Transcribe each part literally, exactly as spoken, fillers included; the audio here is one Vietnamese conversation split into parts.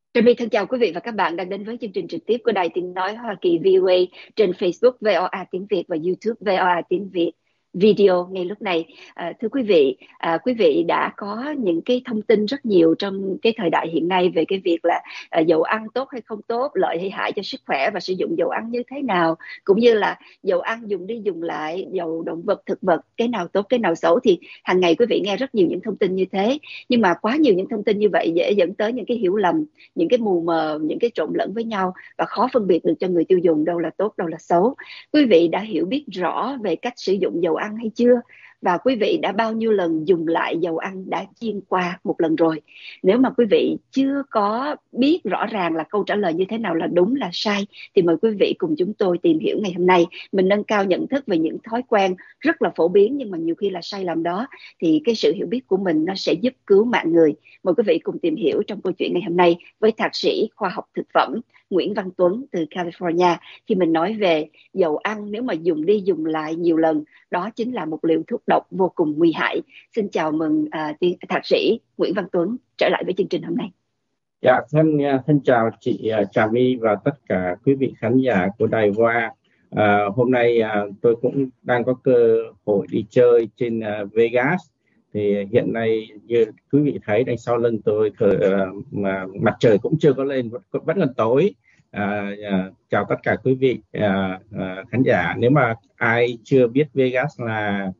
Trà My thân chào quý vị và các bạn đang đến với chương trình trực tiếp của Đài Tiếng Nói Hoa Kỳ vê o a trên Facebook vê o a Tiếng Việt và YouTube vê o a Tiếng Việt video ngay lúc này. À, thưa quý vị, à, quý vị đã có những cái thông tin rất nhiều trong cái thời đại hiện nay về cái việc là à, dầu ăn tốt hay không tốt, lợi hay hại cho sức khỏe và sử dụng dầu ăn như thế nào, cũng như là dầu ăn dùng đi dùng lại, dầu động vật, thực vật, cái nào tốt, cái nào xấu. Thì hàng ngày quý vị nghe rất nhiều những thông tin như thế, nhưng mà quá nhiều những thông tin như vậy dễ dẫn tới những cái hiểu lầm, những cái mù mờ, những cái trộn lẫn với nhau và khó phân biệt được cho người tiêu dùng đâu là tốt đâu là xấu. Quý vị đã hiểu biết rõ về cách sử dụng dầu ăn hay chưa, và quý vị đã bao nhiêu lần dùng lại dầu ăn đã chiên qua một lần rồi? Nếu mà quý vị chưa có biết rõ ràng là câu trả lời như thế nào là đúng là sai, thì mời quý vị cùng chúng tôi tìm hiểu ngày hôm nay. Mình nâng cao nhận thức về những thói quen rất là phổ biến nhưng mà nhiều khi là sai lầm đó, thì cái sự hiểu biết của mình nó sẽ giúp cứu mạng người. Mời quý vị cùng tìm hiểu trong câu chuyện ngày hôm nay với thạc sĩ khoa học thực phẩm Nguyễn Văn Tuấn từ California, khi mình nói về dầu ăn nếu mà dùng đi dùng lại nhiều lần, đó chính là một liều thuốc độc vô cùng nguy hại. Xin chào mừng à, thạc sĩ Nguyễn Văn Tuấn trở lại với chương trình hôm nay. Dạ, thân thân chào chị Trà My và tất cả quý vị khán giả của Đài Hoa. À, hôm nay à, tôi cũng đang có cơ hội đi chơi trên à, Vegas. Thì hiện nay như quý vị thấy đằng sau lưng tôi thời, à, mà mặt trời cũng chưa có lên, vẫn, vẫn còn tối. À, à, chào tất cả quý vị à, à, khán giả. Nếu mà ai chưa biết Vegas là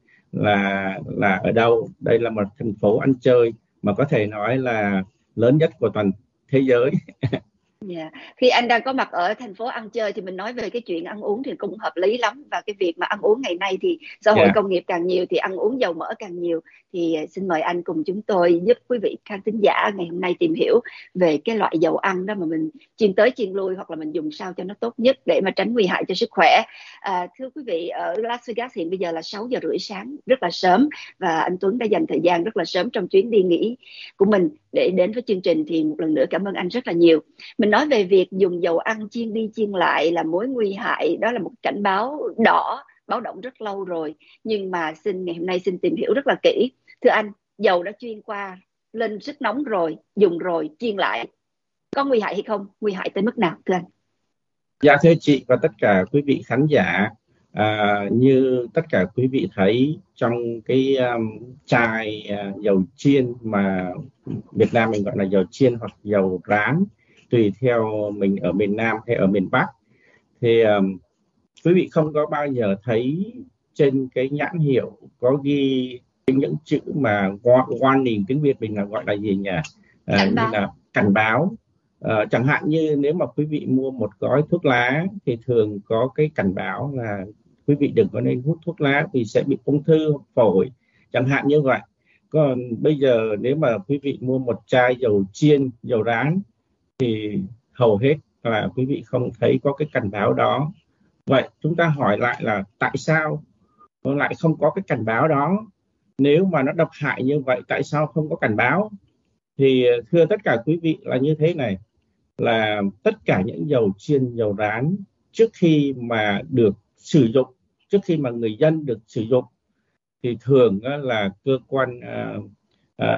là là ở đâu, đây là một thành phố ăn chơi mà có thể nói là lớn nhất của toàn thế giới. Yeah. Khi anh đang có mặt ở thành phố ăn chơi thì mình nói về cái chuyện ăn uống thì cũng hợp lý lắm. Và cái việc mà ăn uống ngày nay thì xã hội Yeah. công nghiệp càng nhiều thì ăn uống dầu mỡ càng nhiều. Thì xin mời anh cùng chúng tôi giúp quý vị khán thính giả ngày hôm nay tìm hiểu về cái loại dầu ăn đó mà mình chiên tới chiên lui, hoặc là mình dùng sao cho nó tốt nhất để mà tránh nguy hại cho sức khỏe. À, thưa quý vị, ở Las Vegas hiện bây giờ là sáu giờ rưỡi sáng, rất là sớm, và anh Tuấn đã dành thời gian rất là sớm trong chuyến đi nghỉ của mình để đến với chương trình. Thì một lần nữa cảm ơn anh rất là nhiều. Mình nói về việc dùng dầu ăn chiên đi chiên lại là mối nguy hại, đó là một cảnh báo đỏ, báo động rất lâu rồi. Nhưng mà xin ngày hôm nay xin tìm hiểu rất là kỹ. Thưa anh, dầu đã chiên qua lên sức nóng rồi, dùng rồi, chiên lại, có nguy hại hay không? Nguy hại tới mức nào thưa anh? Dạ thưa chị và tất cả quý vị khán giả, à, như tất cả quý vị thấy trong cái um, chai uh, dầu chiên mà Việt Nam mình gọi là dầu chiên hoặc dầu rán, tùy theo mình ở miền Nam hay ở miền Bắc, thì um, quý vị không có bao giờ thấy trên cái nhãn hiệu có ghi những chữ mà warning, tiếng Việt mình là gọi là gì nhỉ? À, như là cảnh báo. À, chẳng hạn như nếu mà quý vị mua một gói thuốc lá thì thường có cái cảnh báo là quý vị đừng có nên hút thuốc lá vì sẽ bị ung thư phổi, chẳng hạn như vậy. Còn bây giờ nếu mà quý vị mua một chai dầu chiên, dầu rán thì hầu hết là quý vị không thấy có cái cảnh báo đó. Vậy chúng ta hỏi lại là tại sao nó lại không có cái cảnh báo đó? Nếu mà nó độc hại như vậy tại sao không có cảnh báo? Thì thưa tất cả quý vị là như thế này, là tất cả những dầu chiên, dầu rán trước khi mà được sử dụng, trước khi mà người dân được sử dụng thì thường là cơ quan uh, uh,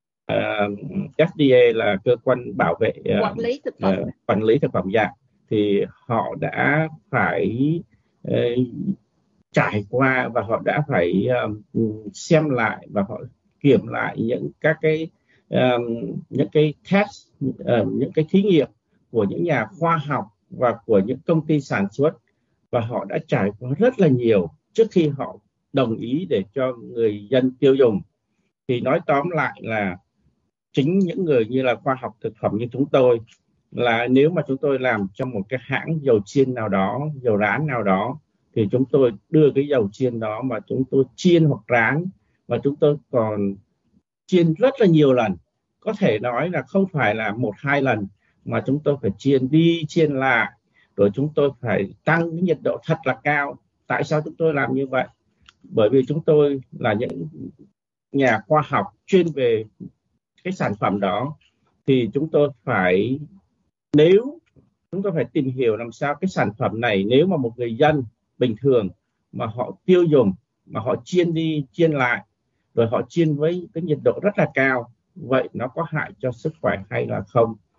uh, ép đê a là cơ quan bảo vệ uh, quản lý thực phẩm, uh, quản lý thực phẩm dạng, thì họ đã phải uh, trải qua và họ đã phải um, xem lại và họ kiểm lại những các cái um, những cái test, uh, những cái thí nghiệm của những nhà khoa học và của những công ty sản xuất, và họ đã trải qua rất là nhiều trước khi họ đồng ý để cho người dân tiêu dùng. Thì nói tóm lại là chính những người như là khoa học thực phẩm như chúng tôi, là nếu mà chúng tôi làm trong một cái hãng dầu chiên nào đó, dầu rán nào đó, thì chúng tôi đưa cái dầu chiên đó mà chúng tôi chiên hoặc rán, và chúng tôi còn chiên rất là nhiều lần, có thể nói là không phải là một hai lần, mà chúng tôi phải chiên đi chiên lại, rồi chúng tôi phải tăng cái nhiệt độ thật là cao. Tại sao chúng tôi làm như vậy? Bởi vì chúng tôi là những nhà khoa học chuyên về cái sản phẩm đó, thì chúng tôi phải nếu chúng tôi phải tìm hiểu làm sao cái sản phẩm này, nếu mà một người dân bình thường mà họ tiêu dùng, mà họ chiên đi chiên lại, rồi họ chiên với cái nhiệt độ rất là cao, vậy nó có hại cho sức khỏe hay là không?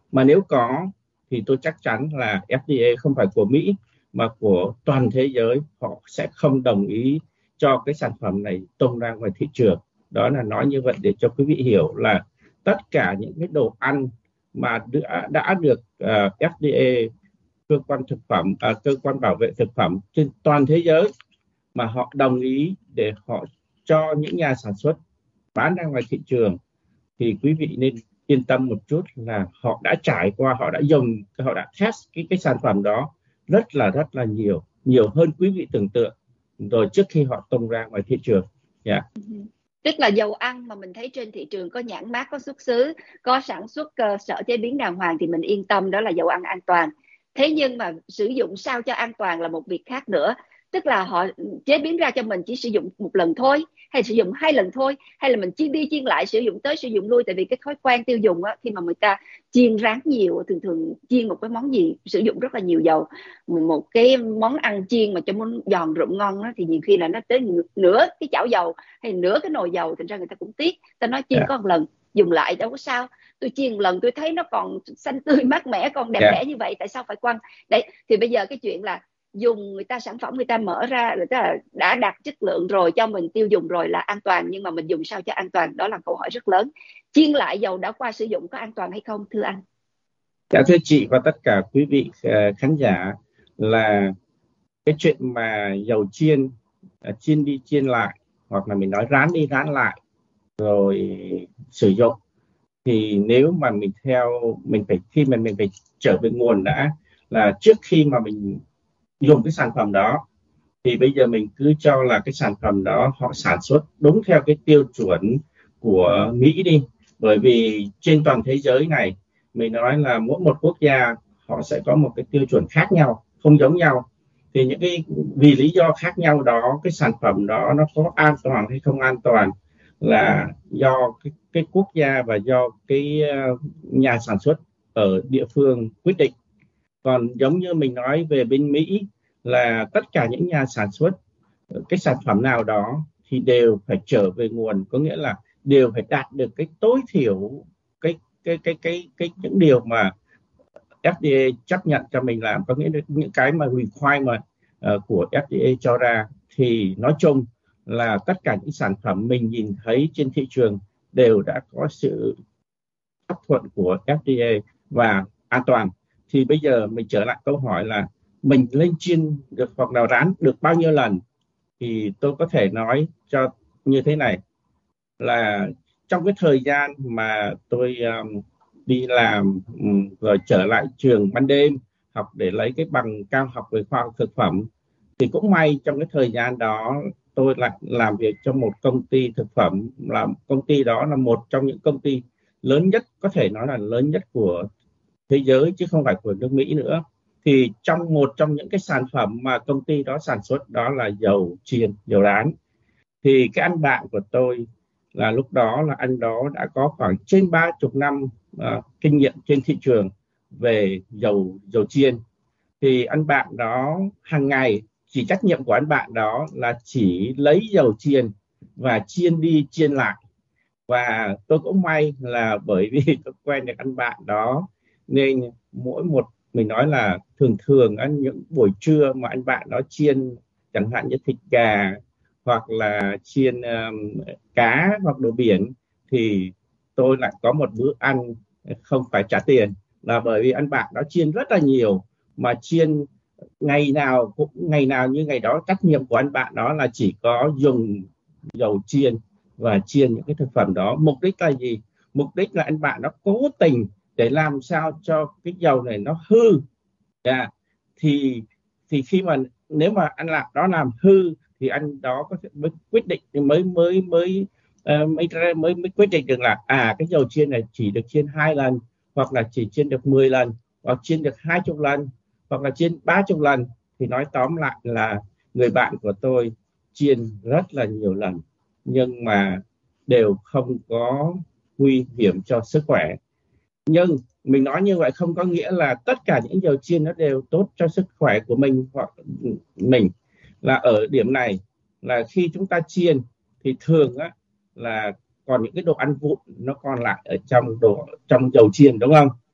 Mà nếu có thì tôi chắc chắn là F D A không phải của Mỹ mà của toàn thế giới, họ sẽ không đồng ý cho cái sản phẩm này tung ra ngoài thị trường. Đó là nói như vậy để cho quý vị hiểu là tất cả những cái đồ ăn mà đã, đã được uh, F D A, cơ quan thực phẩm, uh, cơ quan bảo vệ thực phẩm trên toàn thế giới, mà họ đồng ý để họ cho những nhà sản xuất bán ra ngoài thị trường, thì quý vị nên yên tâm một chút là họ đã trải qua, họ đã dùng, họ đã test cái cái sản phẩm đó rất là rất là nhiều, nhiều hơn quý vị tưởng tượng rồi trước khi họ tung ra ngoài thị trường. Yeah. Tức là dầu ăn mà mình thấy trên thị trường có nhãn mác, có xuất xứ, có sản xuất cơ sở chế biến đàng hoàng thì mình yên tâm đó là dầu ăn an toàn. Thế nhưng mà sử dụng sao cho an toàn là một việc khác nữa. Tức là họ chế biến ra cho mình chỉ sử dụng một lần thôi, hay sử dụng hai lần thôi, hay là mình chiên đi chiên lại, sử dụng tới sử dụng lui. Tại vì cái thói quen tiêu dùng á, khi mà người ta chiên rán nhiều, thường thường chiên một cái món gì sử dụng rất là nhiều dầu. Một cái món ăn chiên mà cho muốn giòn rụm ngon á, thì nhiều khi là nó tới nửa cái chảo dầu hay nửa cái nồi dầu, thành ra người ta cũng tiếc. Ta nói chiên yeah. có một lần, dùng lại đâu có sao. Tôi chiên một lần tôi thấy nó còn xanh tươi mát mẻ, còn đẹp yeah. đẽ như vậy, tại sao phải quăng? Đấy, thì bây giờ cái chuyện là dùng người ta sản phẩm người ta mở ra, người ta đã đạt chất lượng rồi, cho mình tiêu dùng rồi là an toàn, nhưng mà mình dùng sao cho an toàn, đó là câu hỏi rất lớn. Chiên lại dầu đã qua sử dụng có an toàn hay không, thưa anh? Dạ thưa chị và tất cả quý vị khán giả, là cái chuyện mà dầu chiên, chiên đi chiên lại, hoặc là mình nói rán đi rán lại rồi sử dụng, thì nếu mà mình theo, mình phải khi mà mình phải trở về nguồn đã, là trước khi mà mình dùng cái sản phẩm đó thì bây giờ mình cứ cho là cái sản phẩm đó họ sản xuất đúng theo cái tiêu chuẩn của Mỹ đi. Bởi vì trên toàn thế giới này, mình nói là mỗi một quốc gia họ sẽ có một cái tiêu chuẩn khác nhau, không giống nhau. Thì những cái vì lý do khác nhau đó, cái sản phẩm đó nó có an toàn hay không an toàn là do cái, cái quốc gia và do cái uh, nhà sản xuất ở địa phương quyết định. Còn giống như mình nói về bên Mỹ là tất cả những nhà sản xuất cái sản phẩm nào đó thì đều phải trở về nguồn, có nghĩa là đều phải đạt được cái tối thiểu cái cái cái cái cái những điều mà F D A chấp nhận cho mình làm, có nghĩa là những cái mà requirement uh, của F D A cho ra. Thì nói chung là tất cả những sản phẩm mình nhìn thấy trên thị trường đều đã có sự chấp thuận của F D A và an toàn. Thì bây giờ mình trở lại câu hỏi là mình lên chiên được hoặc là rán được bao nhiêu lần, thì tôi có thể nói cho như thế này, là trong cái thời gian mà tôi um, đi làm um, rồi trở lại trường ban đêm học để lấy cái bằng cao học về khoa học thực phẩm, thì cũng may trong cái thời gian đó tôi lại làm việc cho một công ty thực phẩm, là công ty đó là một trong những công ty lớn nhất, có thể nói là lớn nhất của thế giới chứ không phải của nước Mỹ nữa. Thì trong một trong những cái sản phẩm mà công ty đó sản xuất đó là dầu chiên, dầu rán. Thì cái anh bạn của tôi là lúc đó là anh đó đã có khoảng trên ba chục năm uh, kinh nghiệm trên thị trường về dầu dầu chiên. Thì anh bạn đó hàng ngày, chỉ trách nhiệm của anh bạn đó là chỉ lấy dầu chiên và chiên đi chiên lại. Và tôi cũng may là bởi vì tôi quen được anh bạn đó, nên mỗi một, mình nói là thường thường ăn những buổi trưa mà anh bạn đó chiên chẳng hạn như thịt gà hoặc là chiên um, cá hoặc đồ biển, thì tôi lại có một bữa ăn không phải trả tiền, là bởi vì anh bạn đó chiên rất là nhiều, mà chiên ngày nào cũng ngày nào như ngày đó. Trách nhiệm của anh bạn đó là chỉ có dùng dầu chiên và chiên những cái thực phẩm đó. Mục đích là gì? Mục đích là anh bạn nó cố tình để làm sao cho cái dầu này nó hư. Yeah. Thì thì khi mà nếu mà anh làm đó làm hư thì anh đó có thể mới quyết định mới mới mới uh, mới, mới mới quyết định được là à cái dầu chiên này chỉ được chiên hai lần, hoặc là chỉ chiên được mười lần, hoặc chiên được hai chục lần, hoặc là chiên ba chục lần. Thì nói tóm lại là người bạn của tôi chiên rất là nhiều lần, nhưng mà đều không có nguy hiểm cho sức khỏe. Nhưng mình nói như vậy không có nghĩa là tất cả những dầu chiên nó đều tốt cho sức khỏe của mình. Hoặc mình là ở điểm này là khi chúng ta chiên thì thường á là còn những cái đồ ăn vụn nó còn lại ở trong đồ trong dầu chiên, đúng không?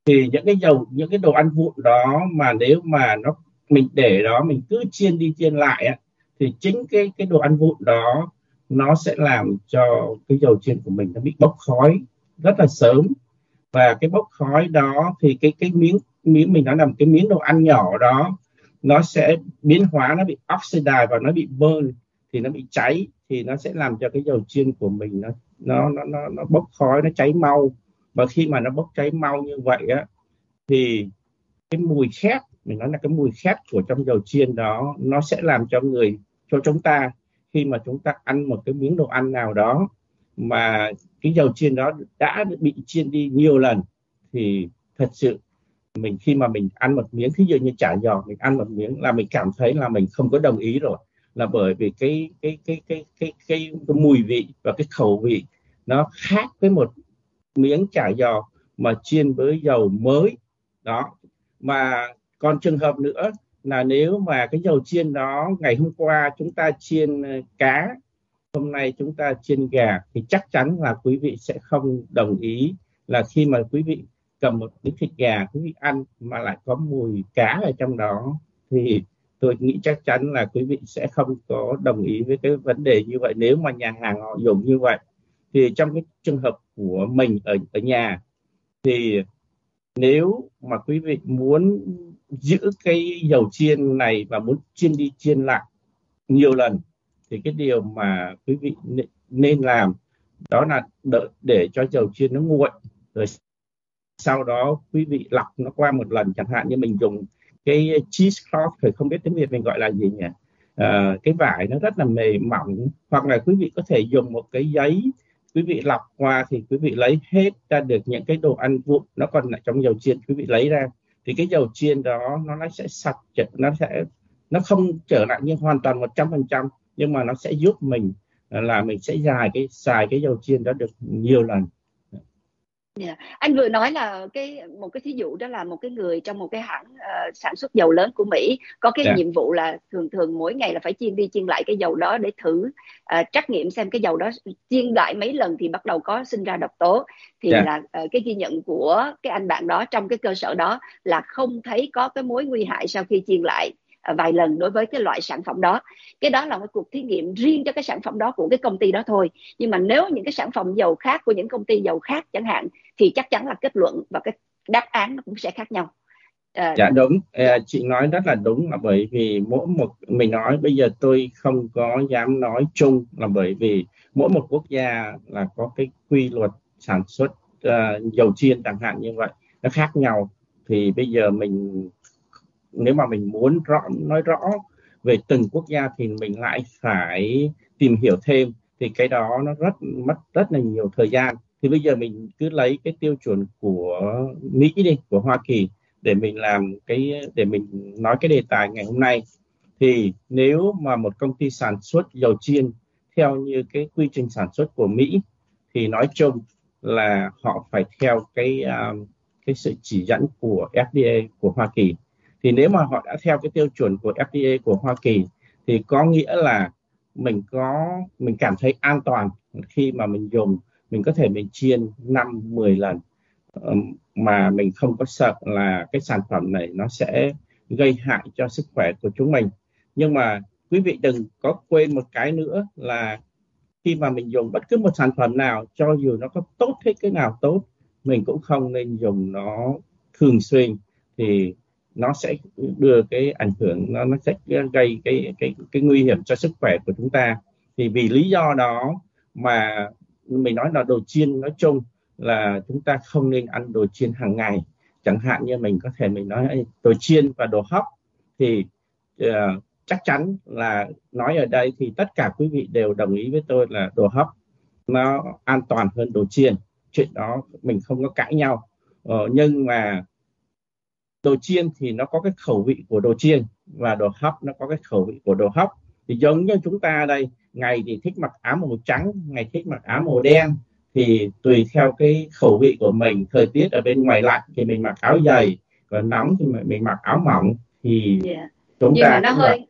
Thì những cái dầu những cái đồ ăn vụn đó mà nếu mà nó mình để đó mình cứ chiên đi chiên lại á, thì chính cái cái đồ ăn vụn đó nó sẽ làm cho cái dầu chiên của mình nó bị bốc khói rất là sớm. Và cái bốc khói đó thì cái cái miếng miếng mình nói là một cái miếng đồ ăn nhỏ đó nó sẽ biến hóa, nó bị oxidize và nó bị burn, thì nó bị cháy, thì nó sẽ làm cho cái dầu chiên của mình nó nó nó nó, nó bốc khói, nó cháy mau. Và khi mà nó bốc cháy mau như vậy á, thì cái mùi khét, mình nói là cái mùi khét của trong dầu chiên đó nó sẽ làm cho người cho chúng ta, khi mà chúng ta ăn một cái miếng đồ ăn nào đó mà cái dầu chiên đó đã bị chiên đi nhiều lần, thì thật sự mình khi mà mình ăn một miếng, thí dụ như chả giò, mình ăn một miếng là mình cảm thấy là mình không có đồng ý rồi, là bởi vì cái cái cái cái cái cái, cái mùi vị và cái khẩu vị nó khác với một miếng chả giò mà chiên với dầu mới đó. Mà còn trường hợp nữa là nếu mà cái dầu chiên đó ngày hôm qua chúng ta chiên cá, hôm nay chúng ta chiên gà, thì chắc chắn là quý vị sẽ không đồng ý là khi mà quý vị cầm một miếng thịt gà quý vị ăn mà lại có mùi cá ở trong đó, thì tôi nghĩ chắc chắn là quý vị sẽ không có đồng ý với cái vấn đề như vậy nếu mà nhà hàng họ dùng như vậy. Thì trong cái trường hợp của mình ở ở nhà, thì nếu mà quý vị muốn giữ cái dầu chiên này và muốn chiên đi chiên lại nhiều lần, thì cái điều mà quý vị nên làm đó là đợi để cho dầu chiên nó nguội, rồi sau đó quý vị lọc nó qua một lần. Chẳng hạn như mình dùng cái cheesecloth, thì không biết tiếng Việt mình gọi là gì nhỉ, à, cái vải nó rất là mềm mỏng, hoặc là quý vị có thể dùng một cái giấy, quý vị lọc qua thì quý vị lấy hết ra được những cái đồ ăn vụn nó còn lại trong dầu chiên, quý vị lấy ra, thì cái dầu chiên đó nó sẽ sạch, nó sẽ nó không trở lại như hoàn toàn một trăm phần trăm, nhưng mà nó sẽ giúp mình là mình sẽ dài cái xài cái dầu chiên đó được nhiều lần. Yeah. Anh vừa nói là cái một cái thí dụ đó là một cái người trong một cái hãng uh, sản xuất dầu lớn của Mỹ có cái Yeah. nhiệm vụ là thường thường mỗi ngày là phải chiên đi chiên lại cái dầu đó để thử uh, trắc nghiệm xem cái dầu đó chiên lại mấy lần thì bắt đầu có sinh ra độc tố. Thì Yeah. là uh, cái ghi nhận của cái anh bạn đó trong cái cơ sở đó là không thấy có cái mối nguy hại sau khi chiên lại vài lần đối với cái loại sản phẩm đó. Cái đó là một cuộc thí nghiệm riêng cho cái sản phẩm đó của cái công ty đó thôi. Nhưng mà nếu những cái sản phẩm dầu khác của những công ty dầu khác chẳng hạn, thì chắc chắn là kết luận và cái đáp án nó cũng sẽ khác nhau. À, dạ đúng, à, chị nói rất là đúng, là bởi vì mỗi một, mình nói bây giờ tôi không có dám nói chung, là bởi vì mỗi một quốc gia là có cái quy luật sản xuất uh, dầu chiên chẳng hạn như vậy, nó khác nhau. Thì bây giờ mình nếu mà mình muốn rõ nói rõ về từng quốc gia thì mình lại phải tìm hiểu thêm, thì cái đó nó rất mất rất là nhiều thời gian. Thì bây giờ mình cứ lấy cái tiêu chuẩn của Mỹ đi, của Hoa Kỳ để mình làm cái để mình nói cái đề tài ngày hôm nay. Thì nếu mà một công ty sản xuất dầu chiên theo như cái quy trình sản xuất của Mỹ, thì nói chung là họ phải theo cái um, cái sự chỉ dẫn của F D A của Hoa Kỳ. Thì nếu mà họ đã theo cái tiêu chuẩn của F D A của Hoa Kỳ thì có nghĩa là mình có mình cảm thấy an toàn khi mà mình dùng, mình có thể mình chiên năm mười lần mà mình không có sợ là cái sản phẩm này nó sẽ gây hại cho sức khỏe của chúng mình. Nhưng mà quý vị đừng có quên một cái nữa là khi mà mình dùng bất cứ một sản phẩm nào, cho dù nó có tốt thế cái nào tốt, mình cũng không nên dùng nó thường xuyên, thì nó sẽ đưa cái ảnh hưởng, nó nó sẽ gây cái cái cái nguy hiểm cho sức khỏe của chúng ta. Thì vì lý do đó mà mình nói là đồ chiên nói chung là chúng ta không nên ăn đồ chiên hàng ngày. Chẳng hạn như mình có thể mình nói đồ chiên và đồ hấp, thì uh, chắc chắn là nói ở đây thì tất cả quý vị đều đồng ý với tôi là đồ hấp nó an toàn hơn đồ chiên, chuyện đó mình không có cãi nhau. Ờ, nhưng mà đồ chiên thì nó có cái khẩu vị của đồ chiên, và đồ hấp nó có cái khẩu vị của đồ hấp. Thì giống như chúng ta đây, ngày thì thích mặc áo màu trắng, ngày thích mặc áo màu đen, thì tùy theo cái khẩu vị của mình. Thời tiết ở bên ngoài lạnh thì mình mặc áo dày, còn nóng thì mình mặc áo mỏng. Thì yeah. chúng Nhưng ta mà nó hơi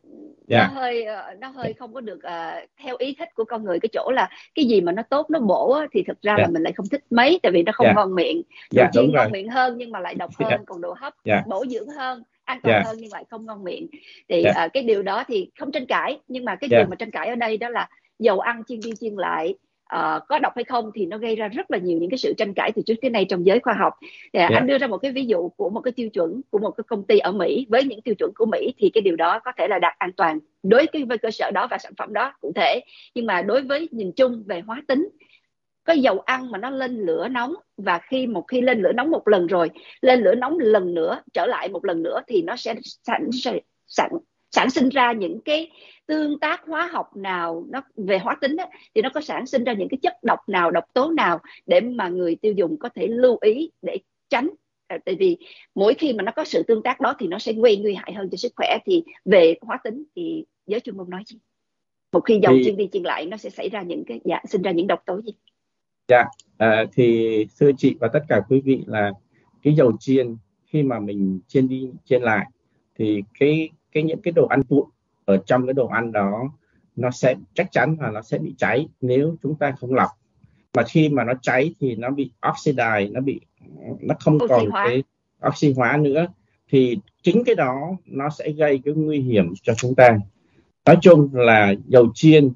nó Dạ, hơi ờ, nó hơi không có được ờ, theo ý thích của con người, cái chỗ là cái gì mà nó tốt nó bổ á, thì thực ra là dạ, mình lại không thích mấy, tại vì nó không dạ, ngon miệng. Đồ dạ, đúng chiên rồi. ngon miệng hơn nhưng mà lại độc Dạ, hơn, còn đồ hấp dạ, bổ dưỡng hơn, an toàn dạ, hơn nhưng lại không ngon miệng. Thì dạ, ờ, cái điều đó thì không tranh cãi, nhưng mà cái điều dạ, mà tranh cãi ở đây đó là dầu ăn chiên đi chiên lại ờ, có độc hay không, thì nó gây ra rất là nhiều những cái sự tranh cãi từ trước tới nay trong giới khoa học. Thì dạ. anh đưa ra một cái ví dụ của một cái tiêu chuẩn của một cái công ty ở Mỹ, với những tiêu chuẩn của Mỹ thì cái điều đó có thể là đạt an toàn đối với cơ sở đó và sản phẩm đó cụ thể. Nhưng mà đối với nhìn chung về hóa tính, có dầu ăn mà nó lên lửa nóng, và khi một khi lên lửa nóng một lần rồi, lên lửa nóng lần nữa, trở lại một lần nữa, thì nó sẽ sản sản sản sinh ra những cái tương tác hóa học nào, nó về hóa tính á, thì nó có sản sinh ra những cái chất độc nào, độc tố nào, để mà người tiêu dùng có thể lưu ý để tránh. À, tại vì mỗi khi mà nó có sự tương tác đó thì nó sẽ gây nguy hại hơn cho sức khỏe. Thì về hóa tính thì giới chuyên môn nói gì, một khi dầu Thì chiên đi chiên lại nó sẽ xảy ra những cái dạ, sinh ra những độc tố gì? dạ, à, thì thưa chị và tất cả quý vị là cái dầu chiên khi mà mình chiên đi chiên lại thì cái cái những cái đồ ăn vụn ở trong cái đồ ăn đó nó sẽ chắc chắn là nó sẽ bị cháy nếu chúng ta không lọc. Mà khi mà nó cháy thì nó bị oxidize, nó bị nó không Oxy còn hóa. cái oxy hóa nữa, thì chính cái đó nó sẽ gây cái nguy hiểm cho chúng ta. Nói chung là dầu chiên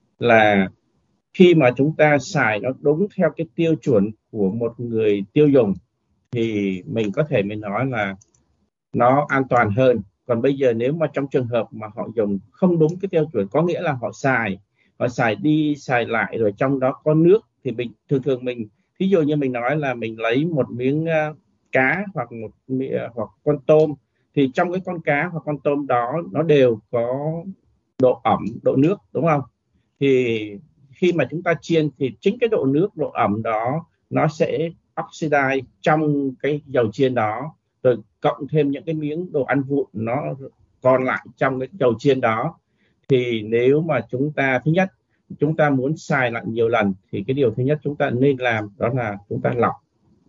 là khi mà chúng ta xài nó đúng theo cái tiêu chuẩn của một người tiêu dùng thì mình có thể mình nói là nó an toàn hơn. Còn bây giờ nếu mà trong trường hợp mà họ dùng không đúng cái tiêu chuẩn, có nghĩa là họ xài họ xài đi xài lại rồi trong đó có nước, thì mình thường thường mình ví dụ như mình nói là mình lấy một miếng uh, cá hoặc một uh, hoặc con tôm, thì trong cái con cá hoặc con tôm đó nó đều có độ ẩm, độ nước, đúng không? Thì khi mà chúng ta chiên thì chính cái độ nước, độ ẩm đó nó sẽ oxidize trong cái dầu chiên đó, rồi cộng thêm những cái miếng đồ ăn vụn nó còn lại trong cái dầu chiên đó. Thì nếu mà chúng ta, thứ nhất, chúng ta muốn xài lại nhiều lần thì cái điều thứ nhất chúng ta nên làm đó là chúng ta lọc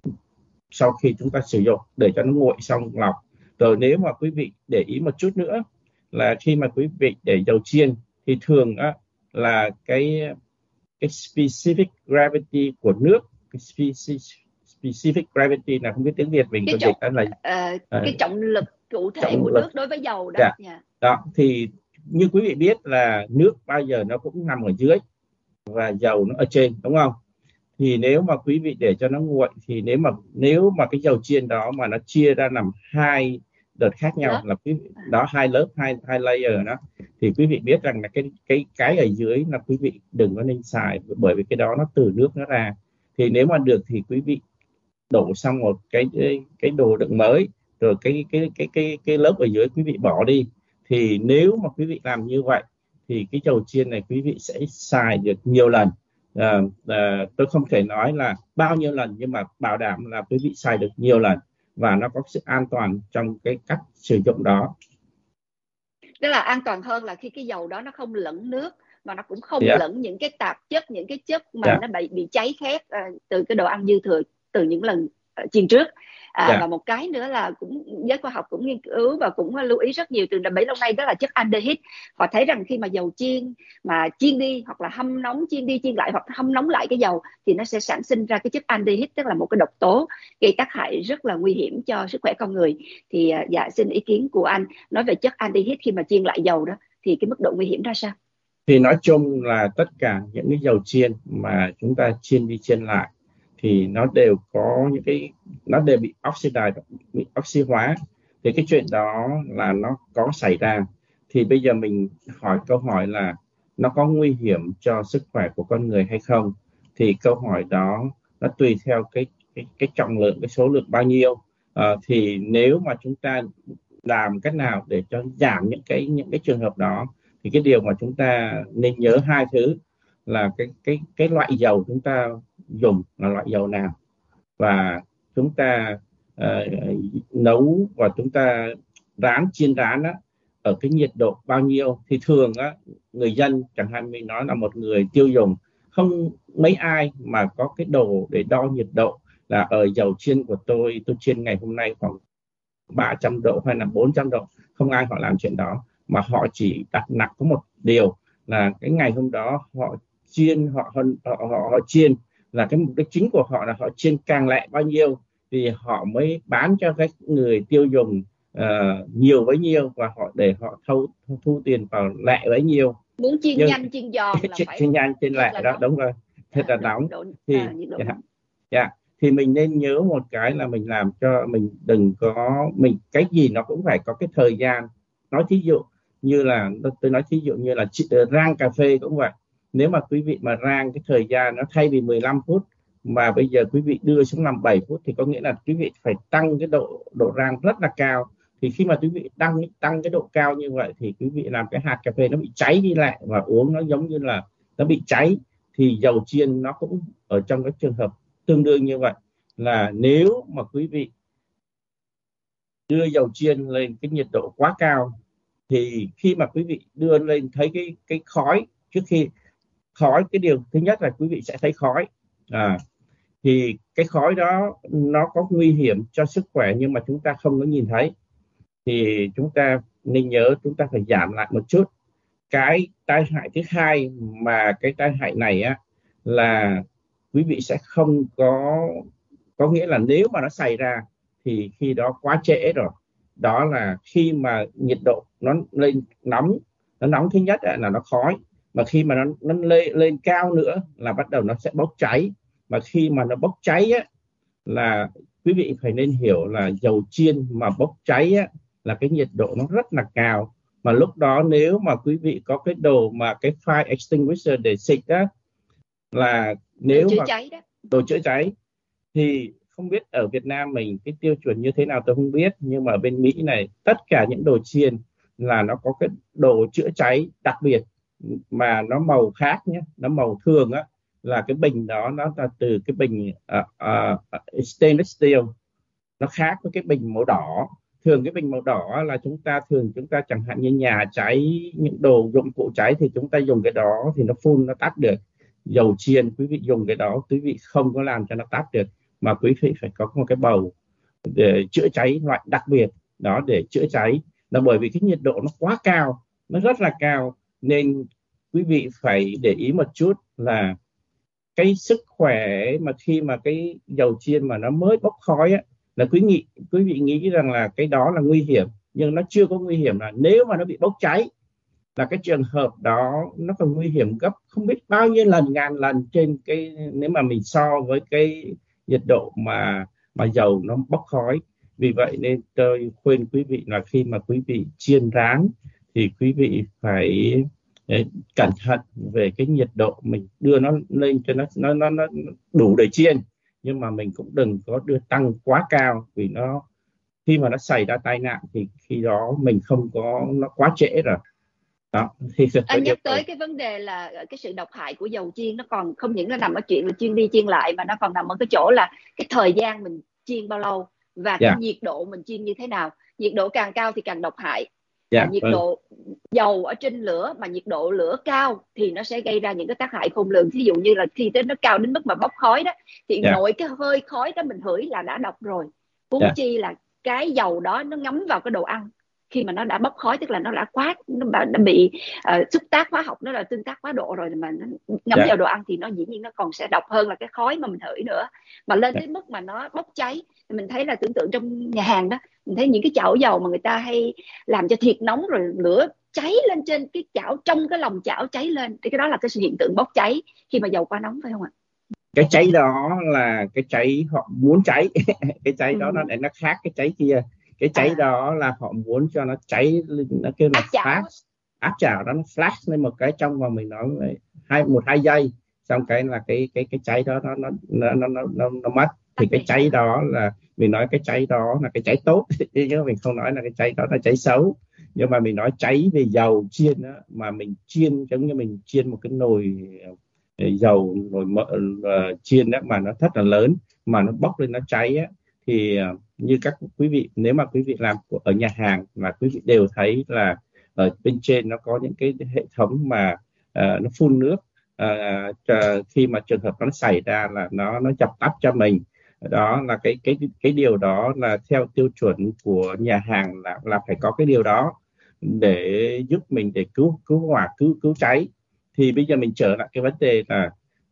sau khi chúng ta sử dụng, để cho nó nguội xong lọc. Rồi nếu mà quý vị để ý một chút nữa là khi mà quý vị để dầu chiên thì thường á, là cái cái specific gravity của nước, cái specific, specific gravity là không biết tiếng Việt mình cái có dịch trọng là ờ, uh, cái trọng lực cụ thể trọng của lực. nước đối với dầu đó. Dạ. Yeah. Đó thì như quý vị biết là nước bao giờ nó cũng nằm ở dưới và dầu nó ở trên, đúng không? Thì nếu mà quý vị để cho nó nguội thì nếu mà nếu mà cái dầu chiên đó mà nó chia ra làm hai đợt khác nhau, Lớp. là quý vị À. đó, hai lớp, hai hai layer đó, thì quý vị biết rằng là cái cái cái ở dưới là quý vị đừng có nên xài, bởi vì cái đó nó từ nước nó ra. Thì nếu mà được thì quý vị đổ xong một cái cái đồ đựng mới, rồi cái cái cái cái cái lớp ở dưới quý vị bỏ đi. Thì nếu mà quý vị làm như vậy thì cái dầu chiên này quý vị sẽ xài được nhiều lần. À, à, tôi không thể nói là bao nhiêu lần, nhưng mà bảo đảm là quý vị xài được nhiều lần và nó có sự an toàn trong cái cách sử dụng đó. Tức là an toàn hơn là khi cái dầu đó nó không lẫn nước, mà nó cũng không Yeah. lẫn những cái tạp chất, những cái chất mà Yeah. nó bị bị cháy khét uh, từ cái đồ ăn dư thừa từ những lần uh, chiên trước. À, Yeah. và một cái nữa là cũng giới khoa học cũng nghiên cứu và cũng lưu ý rất nhiều từ bấy lâu nay, đó là chất aldehyde. Họ thấy rằng khi mà dầu chiên mà chiên đi hoặc là hâm nóng chiên đi chiên lại hoặc hâm nóng lại cái dầu thì nó sẽ sản sinh ra cái chất aldehyde, tức là một cái độc tố gây tác hại rất là nguy hiểm cho sức khỏe con người. Thì uh, dạ xin ý kiến của anh nói về chất aldehyde khi mà chiên lại dầu đó, thì cái mức độ nguy hiểm ra sao? Thì nói chung là tất cả những cái dầu chiên mà chúng ta chiên đi chiên lại thì nó đều có những cái, nó đều bị oxidize, bị oxy hóa. Thì cái chuyện đó là nó có xảy ra. Thì bây giờ mình hỏi câu hỏi là nó có nguy hiểm cho sức khỏe của con người hay không? Thì câu hỏi đó nó tùy theo cái cái, cái trọng lượng, cái số lượng bao nhiêu. À, thì nếu mà chúng ta làm cách nào để cho giảm những cái những cái trường hợp đó, thì cái điều mà chúng ta nên nhớ hai thứ là cái cái cái loại dầu chúng ta dùng là loại dầu nào, và chúng ta uh, nấu và chúng ta rán chiên rán á, ở cái nhiệt độ bao nhiêu. Thì thường á, người dân chẳng hạn mình nói là một người tiêu dùng, không mấy ai mà có cái đồ để đo nhiệt độ là ở dầu chiên của tôi tôi chiên ngày hôm nay khoảng ba trăm độ hay là bốn trăm độ, không ai họ làm chuyện đó. mà họ chỉ đặt nặng có một điều là cái ngày hôm đó họ chiên họ họ, họ, họ chiên là cái mục đích chính của họ là họ chiên càng lẹ bao nhiêu thì họ mới bán cho các người tiêu dùng uh, nhiều bấy nhiêu, và họ để họ thu thu tiền vào lẹ bấy nhiêu. Muốn chiên Nhưng nhanh chiên giòn là phải chiên nhanh chiên lẹ đó, đúng rồi, thật là nóng. Thì à, dạ, dạ, thì mình nên nhớ một cái là mình làm cho mình đừng có mình cái gì nó cũng phải có cái thời gian. Nói thí dụ như là tôi nói thí dụ như là rang cà phê cũng vậy. Nếu mà quý vị mà rang cái thời gian nó thay vì mười lăm phút mà bây giờ quý vị đưa xuống làm bảy phút thì có nghĩa là quý vị phải tăng cái độ độ rang rất là cao. Thì khi mà quý vị tăng tăng cái độ cao như vậy thì quý vị làm cái hạt cà phê nó bị cháy đi lại và uống nó giống như là nó bị cháy. Thì dầu chiên nó cũng ở trong cái trường hợp tương đương như vậy, là nếu mà quý vị đưa dầu chiên lên cái nhiệt độ quá cao thì khi mà quý vị đưa lên thấy cái cái khói, trước khi khói cái điều thứ nhất là quý vị sẽ thấy khói, à, thì cái khói đó nó có nguy hiểm cho sức khỏe nhưng mà chúng ta không có nhìn thấy. Thì chúng ta nên nhớ chúng ta phải giảm lại một chút. Cái tai hại thứ hai mà cái tai hại này á là quý vị sẽ không có có nghĩa là nếu mà nó xảy ra thì khi đó quá trễ rồi. Đó là khi mà nhiệt độ nó lên nóng, nó nóng thứ nhất là nó khói, mà khi mà nó, nó lên, lên cao nữa là bắt đầu nó sẽ bốc cháy. Mà khi mà nó bốc cháy á, là quý vị phải nên hiểu là dầu chiên mà bốc cháy á, là cái nhiệt độ nó rất là cao. Mà lúc đó nếu mà quý vị có cái đồ mà cái fire extinguisher để xịt á, là nếu đồ chữa mà cháy đó, đồ chữa cháy thì không biết ở Việt Nam mình cái tiêu chuẩn như thế nào tôi không biết, nhưng mà ở bên Mỹ này tất cả những đồ chiên là nó có cái đồ chữa cháy đặc biệt mà nó màu khác nhé. Nó màu thường á là cái bình đó nó là từ cái bình uh, uh, stainless steel, nó khác với cái bình màu đỏ. Thường cái bình màu đỏ là chúng ta thường chúng ta chẳng hạn như nhà cháy, những đồ dụng cụ cháy thì chúng ta dùng cái đó thì nó phun nó tắt được. Dầu chiên quý vị dùng cái đó quý vị không có làm cho nó tắt được, mà quý vị phải có một cái bầu để chữa cháy loại đặc biệt đó để chữa cháy. Là bởi vì cái nhiệt độ nó quá cao, nó rất là cao, nên quý vị phải để ý một chút là cái sức khỏe mà khi mà cái dầu chiên mà nó mới bốc khói á, là quý vị quý vị nghĩ rằng là cái đó là nguy hiểm, nhưng nó chưa có nguy hiểm. Là nếu mà nó bị bốc cháy là cái trường hợp đó nó còn nguy hiểm gấp không biết bao nhiêu lần, ngàn lần trên cái nếu mà mình so với cái nhiệt độ mà mà dầu nó bốc khói. Vì vậy nên tôi khuyên quý vị là khi mà quý vị chiên rán thì quý vị phải đấy, cẩn thận về cái nhiệt độ mình đưa nó lên cho nó nó nó, nó đủ để chiên, nhưng mà mình cũng đừng có đưa tăng quá cao, vì nó khi mà nó xảy ra tai nạn thì khi đó mình không có, nó quá trễ rồi. Đó thì anh nhắc tới cái vấn đề là cái sự độc hại của dầu chiên, nó còn không những là nằm ở chuyện là chiên đi chiên lại, mà nó còn nằm ở cái chỗ là cái thời gian mình chiên bao lâu và yeah. cái nhiệt độ mình chiên như thế nào. Nhiệt độ càng cao thì càng độc hại. Yeah, à, nhiệt vâng. độ dầu ở trên lửa mà nhiệt độ lửa cao thì nó sẽ gây ra những cái tác hại khôn lường. Ví dụ như là khi tới nó cao đến mức mà bốc khói đó thì yeah. nội cái hơi khói đó mình hửi là đã độc rồi. Huống yeah. chi là cái dầu đó nó ngấm vào cái đồ ăn, khi mà nó đã bốc khói tức là nó đã quá, nó đã, đã bị uh, xúc tác hóa học, nó là tương tác quá độ rồi, mà nó ngấm yeah. vào đồ ăn thì nó dĩ nhiên nó còn sẽ độc hơn là cái khói mà mình hửi nữa. Mà lên yeah. đến mức mà nó bốc cháy, mình thấy là tưởng tượng trong nhà hàng đó, mình thấy những cái chảo dầu mà người ta hay làm cho thiệt nóng rồi lửa cháy lên trên cái chảo, trong cái lòng chảo cháy lên, thì cái đó là cái sự hiện tượng bốc cháy khi mà dầu quá nóng, phải không ạ? Cái cháy đó là cái cháy họ muốn cháy cái cháy đó ừ. nó nó khác cái cháy kia. Cái cháy à. đó là họ muốn cho nó cháy, nó kêu là flash, áp chảo đó nó flash lên một cái trong vòng mình nói hai một hai giây, xong cái là cái cái cái cháy đó nó nó nó nó nó, nó mất. Thì cái cháy đó là mình nói cái cháy đó là cái cháy tốt chứ mình không nói là cái cháy đó là cháy xấu. Nhưng mà mình nói cháy về dầu chiên đó, mà mình chiên giống như mình chiên một cái nồi dầu, nồi mỡ uh, chiên đó mà nó rất là lớn mà nó bốc lên nó cháy á, thì uh, như các quý vị, nếu mà quý vị làm ở nhà hàng là quý vị đều thấy là ở bên trên nó có những cái hệ thống mà uh, nó phun nước uh, khi mà trường hợp nó xảy ra là nó nó dập tắt cho mình. Đó là cái cái cái điều đó là theo tiêu chuẩn của nhà hàng là là phải có cái điều đó. để giúp mình để cứu cứu hỏa, cứu cứu cháy. Thì bây giờ mình trở lại cái vấn đề là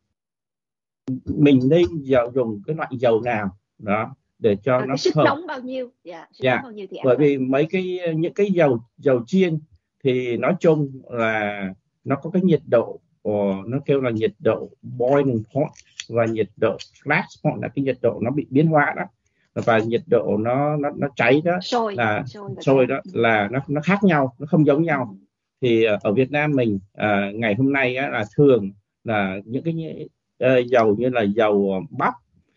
mình nên dầu dùng cái loại dầu nào đó để cho À, nó cái sức hợp. nóng bao nhiêu? Dạ, sức Dạ, nóng bao nhiêu thì an bởi toàn. vì mấy cái những cái dầu dầu chiên thì nói chung là nó có cái nhiệt độ, ờ, nó kêu là nhiệt độ boiling point và nhiệt độ flash point là cái nhiệt độ nó bị biến hóa đó, và nhiệt độ nó nó nó cháy đó Sôi, là sôi và sôi cháy. đó là nó nó khác nhau, nó không giống nhau. Ừ. Thì ờ, ở Việt Nam mình à, ngày hôm nay á, là thường là những cái ờ, dầu như là dầu bắp,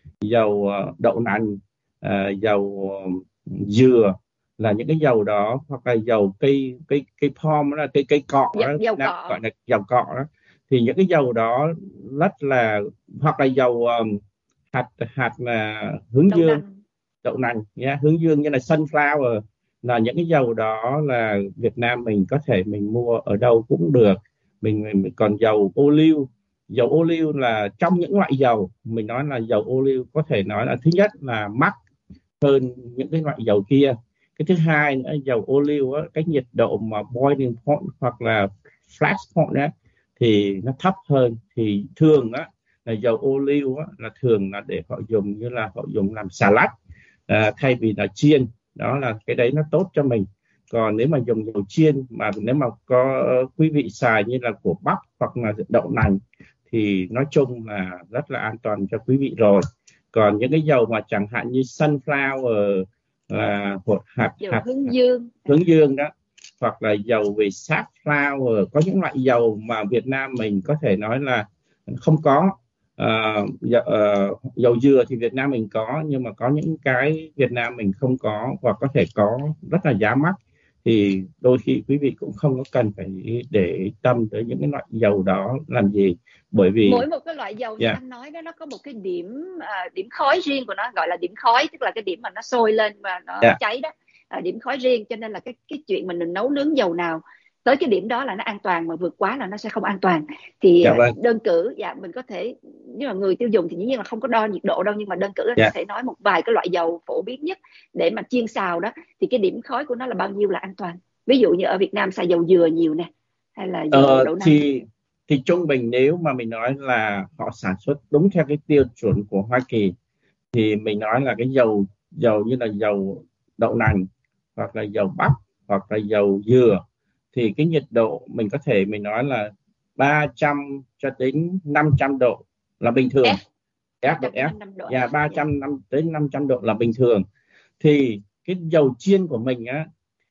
dầu ờ, đậu nành, ờ, dầu ờ, dừa, là những cái dầu đó, hoặc là dầu cây cây cây palm, đó là cây cây cọ Dầu, đó, Việt dầu Nam cọ, gọi là dầu cọ đó. Thì những cái dầu đó rất là, hoặc là dầu ờ, hạt hạt là hướng đậu dương, nành. đậu nành nhé, hướng dương như là sunflower, là những cái dầu đó là Việt Nam mình có thể mình mua ở đâu cũng được. Mình, mình còn dầu ô liu, dầu ô liu là trong những loại dầu, mình nói là dầu ô liu có thể nói là thứ nhất là mắc hơn những cái loại dầu kia. Cái thứ hai nữa, dầu ô liu á, cái nhiệt độ mà boiling point hoặc là flash point đó thì nó thấp hơn. Thì thường á là dầu ô liu á, là thường là để họ dùng như là họ dùng làm salad, à, thay vì là chiên. Đó là cái đấy nó tốt cho mình. Còn nếu mà dùng dầu chiên, mà nếu mà có uh, quý vị xài như là của bắp hoặc là đậu nành thì nói chung là rất là an toàn cho quý vị rồi. Còn những cái dầu mà chẳng hạn như sunflower, là hột hạt Dầu hạt hướng dương. hướng dương đó, hoặc là dầu về safflower, có những loại dầu mà Việt Nam mình có thể nói là không có. Ờ, dầu, ờ, dầu dừa thì Việt Nam mình có, nhưng mà có những cái Việt Nam mình không có, và có thể có rất là giá mắc. Thì đôi khi quý vị cũng không có cần phải để tâm tới những cái loại dầu đó làm gì, bởi vì Mỗi một cái loại dầu như yeah, anh nói đó, nó có một cái điểm à, điểm khói riêng của nó, gọi là điểm khói, tức là cái điểm mà nó sôi lên và nó yeah, cháy đó, à, điểm khói riêng. Cho nên là cái cái chuyện mình nấu nướng dầu nào tới cái điểm đó là nó an toàn, mà vượt quá là nó sẽ không an toàn. Thì dạ à, vâng, đơn cử, dạ mình có thể, nhưng mà người tiêu dùng thì dĩ nhiên là không có đo nhiệt độ đâu, nhưng mà đơn cử là có dạ. thể nói một vài cái loại dầu phổ biến nhất để mà chiên xào đó, thì cái điểm khói của nó là bao nhiêu là an toàn. Ví dụ như ở Việt Nam xài dầu dừa nhiều nè, hay là dầu Ờ, đậu nành. thì thì trung bình nếu mà mình nói là họ sản xuất đúng theo cái tiêu chuẩn của Hoa Kỳ, thì mình nói là cái dầu dầu như là dầu đậu nành, hoặc là dầu bắp, hoặc là dầu dừa, thì cái nhiệt độ mình có thể mình nói là ba trăm cho đến năm trăm độ là bình thường. F, ba F độ trăm đến F, năm trăm độ và F. ba Dạ. trăm năm đến năm trăm độ là bình thường. Thì cái dầu chiên của mình á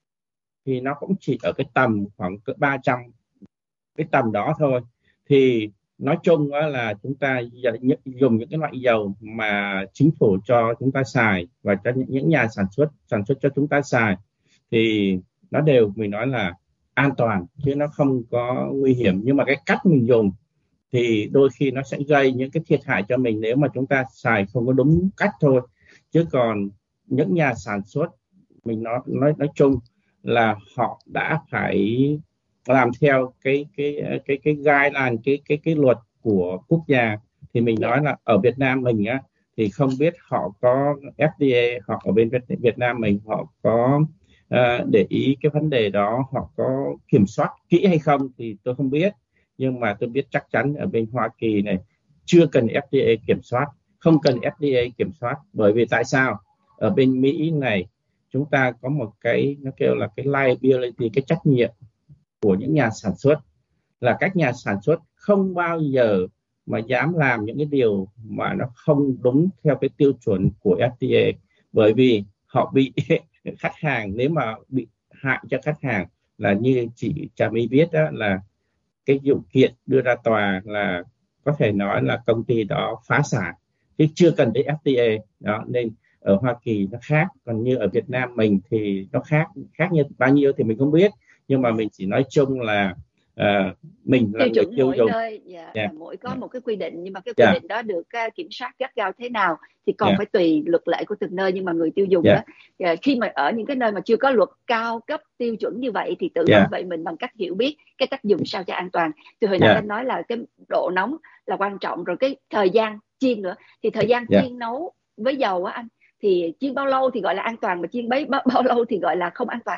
thì nó cũng chỉ ở cái tầm khoảng cỡ ba trăm, cái tầm đó thôi. Thì nói chung là chúng ta dùng những cái loại dầu mà chính phủ cho chúng ta xài, và cho những nhà sản xuất sản xuất cho chúng ta xài, thì nó đều mình nói là an toàn, chứ nó không có nguy hiểm. Nhưng mà cái cách mình dùng thì đôi khi nó sẽ gây những cái thiệt hại cho mình nếu mà chúng ta xài không có đúng cách thôi. Chứ còn những nhà sản xuất, mình nói nói nói chung là họ đã phải làm theo cái cái cái cái guideline, cái cái cái luật của quốc gia. Thì mình Dạ. nói là ở Việt Nam mình á, thì không biết họ có ép đê a, họ ở bên Việt, Việt Nam mình họ có uh, để ý cái vấn đề đó, họ có kiểm soát kỹ hay không thì tôi không biết. Nhưng mà tôi biết chắc chắn ở bên Hoa Kỳ này chưa cần ép đê a kiểm soát, không cần ép đê a kiểm soát. Bởi vì tại sao? Ở bên Mỹ này chúng ta có một cái nó kêu là cái liability, cái trách nhiệm của những nhà sản xuất, là các nhà sản xuất không bao giờ mà dám làm những cái điều mà nó không đúng theo cái tiêu chuẩn của ép đê a. Bởi vì họ bị khách hàng, nếu mà bị hại cho khách hàng là như chị Trà My biết đó, là cái vụ kiện đưa ra tòa là có thể nói là công ty đó phá sản, chứ chưa cần tới ép đê a đó. Nên ở Hoa Kỳ nó khác, còn như ở Việt Nam mình thì nó khác. Khác như bao nhiêu thì mình không biết, nhưng mà mình chỉ nói chung là uh, mình là Tiêu người chuẩn tiêu mỗi dùng. nơi, dạ, Yeah, là mỗi có yeah, một cái quy định, nhưng mà cái quy yeah, định đó được uh, kiểm soát gắt gao thế nào thì còn yeah, phải tùy luật lệ của từng nơi. Nhưng mà người tiêu dùng yeah, đó, uh, khi mà ở những cái nơi mà chưa có luật cao cấp tiêu chuẩn như vậy, thì tự bảo yeah, vệ mình bằng cách hiểu biết cái cách dùng sao cho an toàn. Từ hồi nãy yeah, anh nói là cái độ nóng là quan trọng, rồi cái thời gian chiên nữa. Thì thời gian yeah. chiên nấu với dầu á anh, thì chiên bao lâu thì gọi là an toàn, mà chiên bấy bao, bao lâu thì gọi là không an toàn?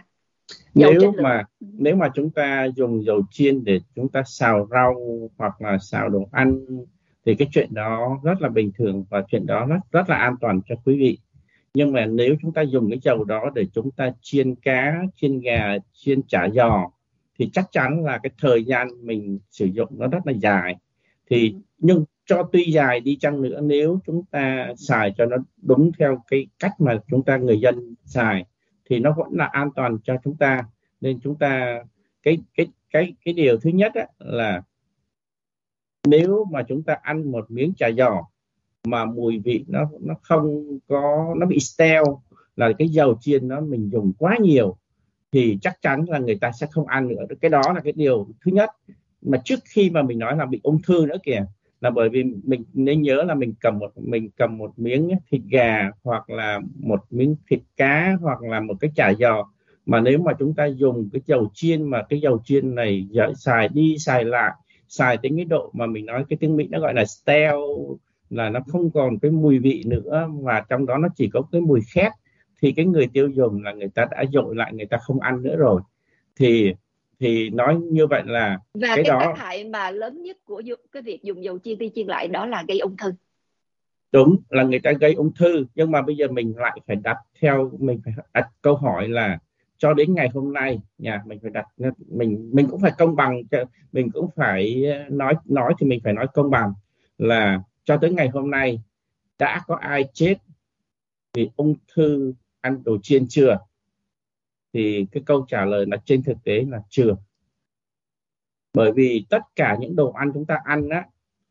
Dầu nếu trên lửa. mà nếu mà chúng ta dùng dầu chiên để chúng ta xào rau hoặc là xào đồ ăn thì cái chuyện đó rất là bình thường và chuyện đó rất rất là an toàn cho quý vị. Nhưng mà nếu chúng ta dùng cái dầu đó để chúng ta chiên cá, chiên gà, chiên chả giò thì chắc chắn là cái thời gian mình sử dụng nó rất là dài. Thì nhưng cho tuy dài đi chăng nữa, nếu chúng ta xài cho nó đúng theo cái cách mà chúng ta người dân xài thì nó vẫn là an toàn cho chúng ta. Nên chúng ta cái cái cái cái điều thứ nhất á, là nếu mà chúng ta ăn một miếng chả giò mà mùi vị nó nó không có, nó bị stale, là cái dầu chiên nó mình dùng quá nhiều, thì chắc chắn là người ta sẽ không ăn nữa. Cái đó là cái điều thứ nhất. Mà trước khi mà mình nói là bị ung thư nữa kìa, là bởi vì mình nên nhớ là mình cầm một mình cầm một miếng thịt gà hoặc là một miếng thịt cá hoặc là một cái chả giò, mà nếu mà chúng ta dùng cái dầu chiên mà cái dầu chiên này xài đi xài lại, xài đến cái độ mà mình nói cái tiếng Mỹ nó gọi là stale, là nó không còn cái mùi vị nữa và trong đó nó chỉ có cái mùi khét, thì cái người tiêu dùng là người ta đã dội lại, người ta không ăn nữa rồi. Thì thì nói như vậy là và cái, cái đó tác hại mà lớn nhất của cái việc dùng dầu chiên đi chiên lại đó là gây ung thư. Đúng là người ta gây ung thư, nhưng mà bây giờ mình lại phải đặt theo, mình phải đặt câu hỏi là cho đến ngày hôm nay nhà mình phải đặt, mình mình cũng phải công bằng, mình cũng phải nói nói thì mình phải nói công bằng là cho tới ngày hôm nay đã có ai chết vì ung thư ăn đồ chiên chưa? Thì cái câu trả lời là trên thực tế là chưa. Bởi vì tất cả những đồ ăn chúng ta ăn á,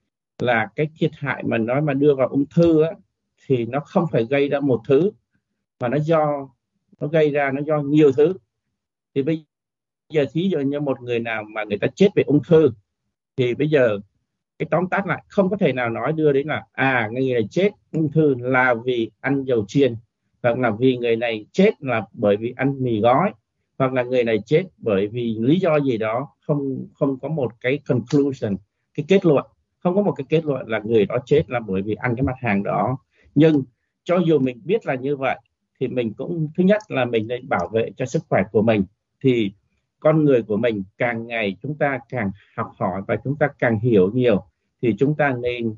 là cái thiệt hại mà nói mà đưa vào ung thư á, thì nó không phải gây ra một thứ, mà nó do nó gây ra nó do nhiều thứ. Thì bây giờ thí dụ như một người nào mà người ta chết vì ung thư, thì bây giờ cái tóm tắt lại không có thể nào nói đưa đến là à người này chết ung thư là vì ăn dầu chiên, hoặc là vì người này chết là bởi vì ăn mì gói, hoặc là người này chết bởi vì lý do gì đó. Không không có một cái conclusion, cái kết luận, không có một cái kết luận là người đó chết là bởi vì ăn cái mặt hàng đó. Nhưng cho dù mình biết là như vậy thì mình cũng, thứ nhất là mình nên bảo vệ cho sức khỏe của mình. Thì con người của mình càng ngày chúng ta càng học hỏi và chúng ta càng hiểu nhiều, thì chúng ta nên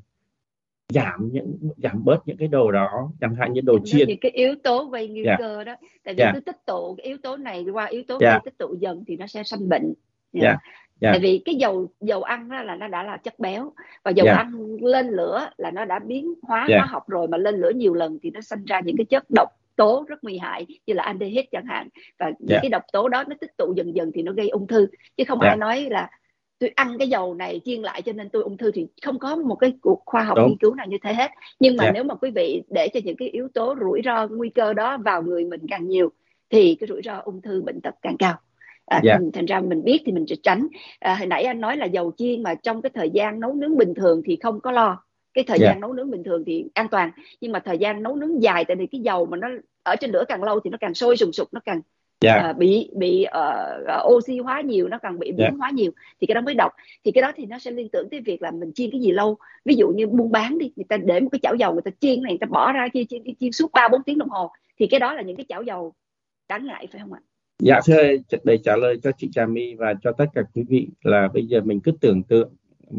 giảm những giảm bớt những cái đồ đó, chẳng hạn như đồ chiên, những cái yếu tố gây nguy yeah. cơ đó. Tại vì yeah. cứ tích tụ cái yếu tố này qua yếu tố yeah. kia, tích tụ dần thì nó sẽ sanh bệnh. Yeah. Yeah. Yeah. Tại vì cái dầu dầu ăn đó là nó đã là chất béo, và dầu yeah. ăn lên lửa là nó đã biến hóa yeah. hóa học rồi, mà lên lửa nhiều lần thì nó sinh ra những cái chất độc tố rất nguy hại như là aldehyde chẳng hạn, và những yeah. cái độc tố đó nó tích tụ dần dần thì nó gây ung thư. Chứ không yeah. ai nói là tôi ăn cái dầu này chiên lại cho nên tôi ung thư, thì không có một cái cuộc khoa học Đúng. nghiên cứu nào như thế hết. Nhưng mà yeah. nếu mà quý vị để cho những cái yếu tố rủi ro nguy cơ đó vào người mình càng nhiều thì cái rủi ro ung thư bệnh tật càng cao. À, yeah. thành ra mình biết thì mình sẽ tránh. À, hồi nãy anh nói là dầu chiên mà trong cái thời gian nấu nướng bình thường thì không có lo, cái thời yeah. gian nấu nướng bình thường thì an toàn. Nhưng mà thời gian nấu nướng dài, tại vì cái dầu mà nó ở trên lửa càng lâu thì nó càng sôi sùng sục, nó càng yeah. uh, bị bị uh, oxy hóa nhiều, nó càng bị biến yeah. hóa nhiều, thì cái đó mới độc. Thì cái đó thì nó sẽ liên tưởng tới việc là mình chiên cái gì lâu. Ví dụ như buôn bán đi, người ta để một cái chảo dầu, người ta chiên này, người ta bỏ ra chiên, chiên, chiên suốt ba bốn tiếng đồng hồ, thì cái đó là những cái chảo dầu đáng ngại, phải không ạ? Dạ thưa, để trả lời cho chị Trà My và cho tất cả quý vị là bây giờ mình cứ tưởng tượng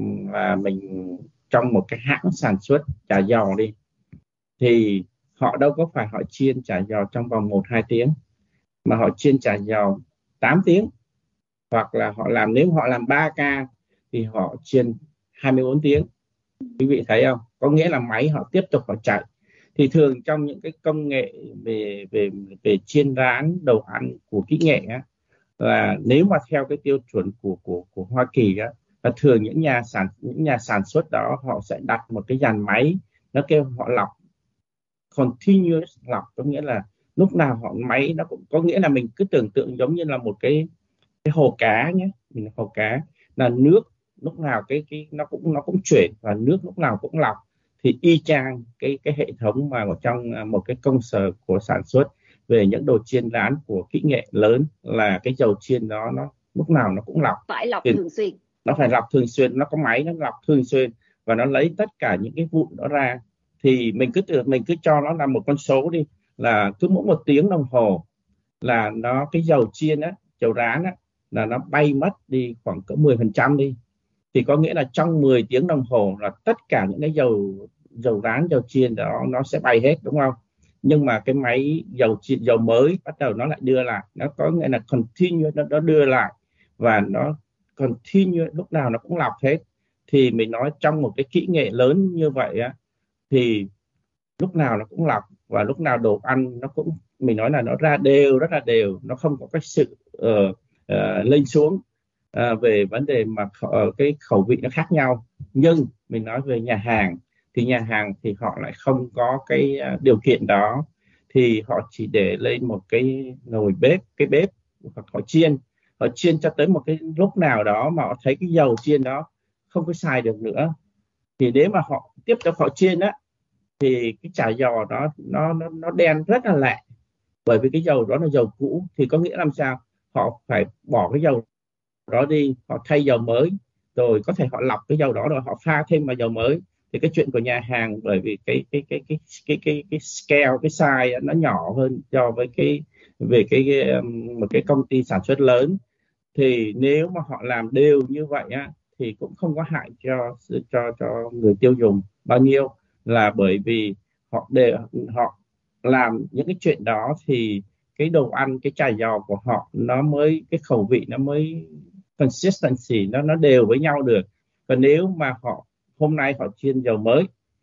là mình trong một cái hãng sản xuất chả giò đi, thì họ đâu có phải họ chiên chả giò trong vòng một hai tiếng, mà họ chiên chả giò tám tiếng, hoặc là họ làm, nếu họ làm ba ca thì họ chiên hai mươi bốn tiếng. Quý vị thấy không? Có nghĩa là máy họ tiếp tục họ chạy. Thì thường trong những cái công nghệ về về về chiên rán đồ ăn của kỹ nghệ á, là nếu mà theo cái tiêu chuẩn của của của Hoa Kỳ á, là thường những nhà sản những nhà sản xuất đó họ sẽ đặt một cái dàn máy, nó kêu họ lọc continuous lọc, có nghĩa là lúc nào họ máy nó cũng, có nghĩa là mình cứ tưởng tượng giống như là một cái cái hồ cá nhé, mình hồ cá là nước lúc nào cái cái nó cũng nó cũng chuyển, và nước lúc nào cũng lọc. Thì y chang cái cái hệ thống mà ở trong một cái công sở của sản xuất về những đồ chiên rán của kỹ nghệ lớn, là cái dầu chiên đó nó lúc nào nó cũng lọc, phải lọc thì thường xuyên, nó phải lọc thường xuyên, nó có máy nó lọc thường xuyên và nó lấy tất cả những cái vụn đó ra. Thì mình cứ tưởng mình cứ cho nó là một con số đi, là cứ mỗi một tiếng đồng hồ là nó cái dầu chiên á dầu rán á, là nó bay mất đi khoảng cỡ mười phần trăm đi, thì có nghĩa là trong mười tiếng đồng hồ là tất cả những cái dầu dầu rán, dầu chiên đó nó sẽ bay hết, đúng không? Nhưng mà cái máy dầu chiên, dầu mới bắt đầu nó lại đưa lại, nó có nghĩa là continue, nó, nó đưa lại và nó continue, lúc nào nó cũng lọc hết. Thì mình nói trong một cái kỹ nghệ lớn như vậy á, thì lúc nào nó cũng lọc, và lúc nào đồ ăn nó cũng, mình nói là nó ra đều, rất là đều, nó không có cái sự uh, uh, lên xuống uh, về vấn đề mà uh, cái khẩu vị nó khác nhau. Nhưng mình nói về nhà hàng thì nhà hàng thì họ lại không có cái uh, điều kiện đó, thì họ chỉ để lên một cái nồi bếp, cái bếp, hoặc họ chiên họ chiên cho tới một cái lúc nào đó mà họ thấy cái dầu chiên đó không có xài được nữa, thì nếu mà họ tiếp tục họ chiên á, thì cái chả giò đó nó nó nó đen rất là lẹ, bởi vì cái dầu đó là dầu cũ. Thì có nghĩa làm sao, họ phải bỏ cái dầu đó đi, họ thay dầu mới, rồi có thể họ lọc cái dầu đó rồi họ pha thêm vào dầu mới. Thì cái chuyện của nhà hàng, bởi vì cái cái cái cái cái cái cái scale, cái size nó nhỏ hơn so với cái về cái, cái um, một cái công ty sản xuất lớn, thì nếu mà họ làm đều như vậy á, thì cũng không có hại cho cho cho người tiêu dùng bao nhiêu, là bởi vì họ để họ làm những cái chuyện đó thì cái đồ ăn, cái chả giò của họ nó mới, cái khẩu vị nó mới consistency, nó nó đều với nhau được. Còn nếu mà họ hôm nay họ chiên dầu mới,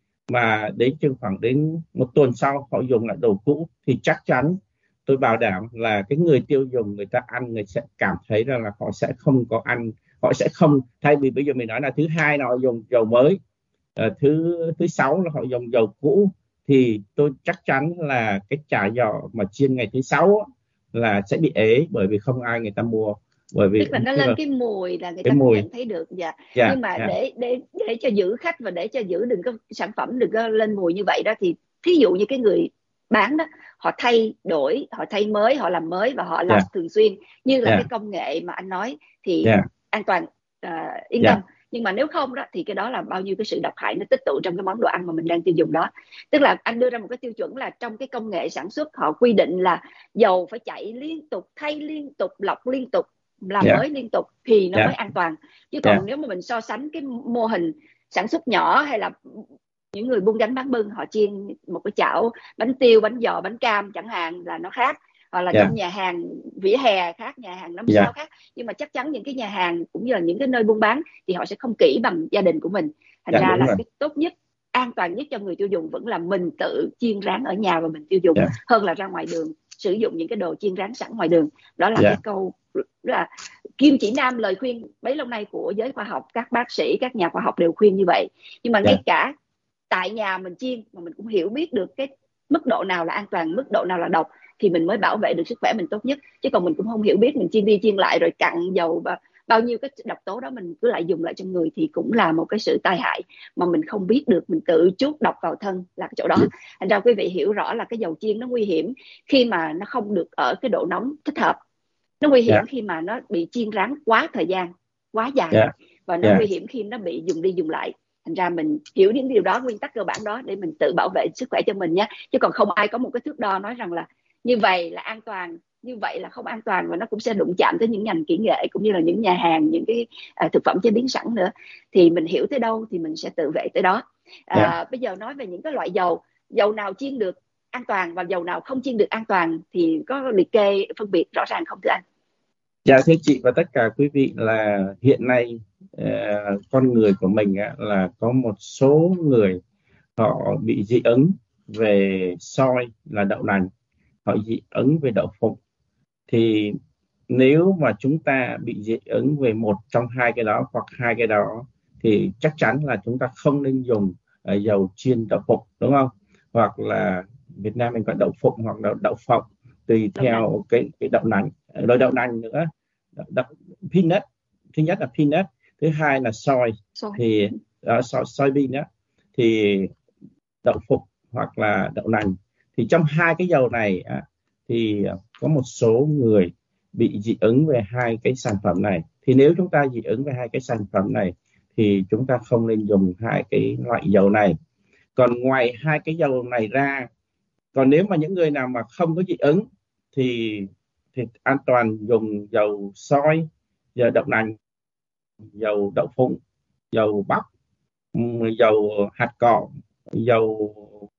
mà đến chừng khoảng đến một tuần sau họ dùng lại đồ cũ, thì chắc chắn tôi bảo đảm là cái người tiêu dùng, người ta ăn, người sẽ cảm thấy rằng là họ sẽ không có ăn, họ sẽ không, thay vì bây giờ mình nói là thứ hai là họ dùng dầu mới, uh, thứ thứ sáu là họ dùng dầu cũ, thì tôi chắc chắn là cái chả giò mà chiên ngày thứ sáu là sẽ bị ế, bởi vì không ai người ta mua, bởi vì tức là nó lên cái mùi là người cái ta cũng mùi. nhận thấy được. Dạ. Yeah, Nhưng mà yeah. để để để cho giữ khách và để cho giữ đừng có sản phẩm đừng có lên mùi như vậy đó, thì thí dụ như cái người bán đó, họ thay đổi, họ thay mới, họ làm mới và họ làm Yeah. thường xuyên như là Yeah. cái công nghệ mà anh nói thì Yeah. an toàn, uh, yên Yeah. tâm. Nhưng mà nếu không đó thì cái đó là bao nhiêu cái sự độc hại nó tích tụ trong cái món đồ ăn mà mình đang tiêu dùng đó. Tức là anh đưa ra một cái tiêu chuẩn là trong cái công nghệ sản xuất họ quy định là dầu phải chạy liên tục, thay liên tục, lọc liên tục, làm Yeah. mới liên tục thì nó Yeah. mới an toàn. Chứ còn Yeah. nếu mà mình so sánh cái mô hình sản xuất nhỏ, hay là những người buôn gánh bán bưng họ chiên một cái chảo bánh tiêu, bánh giò, bánh cam chẳng hạn là nó khác, hoặc là Yeah. trong nhà hàng vỉa hè khác, nhà hàng năm Yeah. sao khác. Nhưng mà chắc chắn những cái nhà hàng cũng như là những cái nơi buôn bán thì họ sẽ không kỹ bằng gia đình của mình. Thành Yeah, ra là rồi. cái tốt nhất, an toàn nhất cho người tiêu dùng vẫn là mình tự chiên rán ở nhà và mình tiêu dùng, Yeah. hơn là ra ngoài đường sử dụng những cái đồ chiên rán sẵn ngoài đường. Đó là Yeah. cái câu là kim chỉ nam, lời khuyên bấy lâu nay của giới khoa học, các bác sĩ, các nhà khoa học đều khuyên như vậy. Nhưng mà Yeah. ngay cả tại nhà mình chiên mà mình cũng hiểu biết được cái mức độ nào là an toàn, mức độ nào là độc, thì mình mới bảo vệ được sức khỏe mình tốt nhất. Chứ còn mình cũng không hiểu biết, mình chiên đi chiên lại rồi cặn dầu và bao nhiêu cái độc tố đó mình cứ lại dùng lại trong người, thì cũng là một cái sự tai hại mà mình không biết được, mình tự chuốc độc vào thân là cái chỗ đó. Thành ra quý vị hiểu rõ là cái dầu chiên nó nguy hiểm khi mà nó không được ở cái độ nóng thích hợp, nó nguy hiểm yeah. khi mà nó bị chiên rán quá thời gian, quá dài, yeah. và nó yeah. nguy hiểm khi nó bị dùng đi dùng lại. Thành ra mình hiểu những điều đó, nguyên tắc cơ bản đó để mình tự bảo vệ sức khỏe cho mình nhé. Chứ còn không ai có một cái thước đo nói rằng là như vậy là an toàn, như vậy là không an toàn, và nó cũng sẽ đụng chạm tới những ngành kỹ nghệ cũng như là những nhà hàng, những cái uh, thực phẩm chế biến sẵn nữa. Thì mình hiểu tới đâu thì mình sẽ tự vệ tới đó. Uh, yeah. Bây giờ nói về những cái loại dầu, dầu nào chiên được an toàn và dầu nào không chiên được an toàn thì có liệt kê phân biệt rõ ràng không thưa anh? Dạ thưa chị và tất cả quý vị, là hiện nay uh, con người của mình uh, là có một số người họ bị dị ứng về soi là đậu nành, họ dị ứng về đậu phụng. Thì nếu mà chúng ta bị dị ứng về một trong hai cái đó hoặc hai cái đó thì chắc chắn là chúng ta không nên dùng uh, dầu chiên đậu phụng, đúng không? Hoặc là Việt Nam mình gọi đậu phụng hoặc đậu, đậu phộng, tùy theo cái, cái đậu nành, rồi đậu nành nữa. Đậu, peanut, thứ nhất là peanut, thứ hai là soy, soy. thì uh, soy, soybean đó, thì đậu phụng hoặc là đậu nành. Thì trong hai cái dầu này uh, thì uh, có một số người bị dị ứng về hai cái sản phẩm này. Thì nếu chúng ta dị ứng về hai cái sản phẩm này thì chúng ta không nên dùng hai cái loại dầu này. Còn ngoài hai cái dầu này ra, còn nếu mà những người nào mà không có dị ứng thì thì an toàn dùng dầu soi, dầu đậu nành, dầu đậu phụng, dầu bắp, ừm, dầu hạt cọ, dầu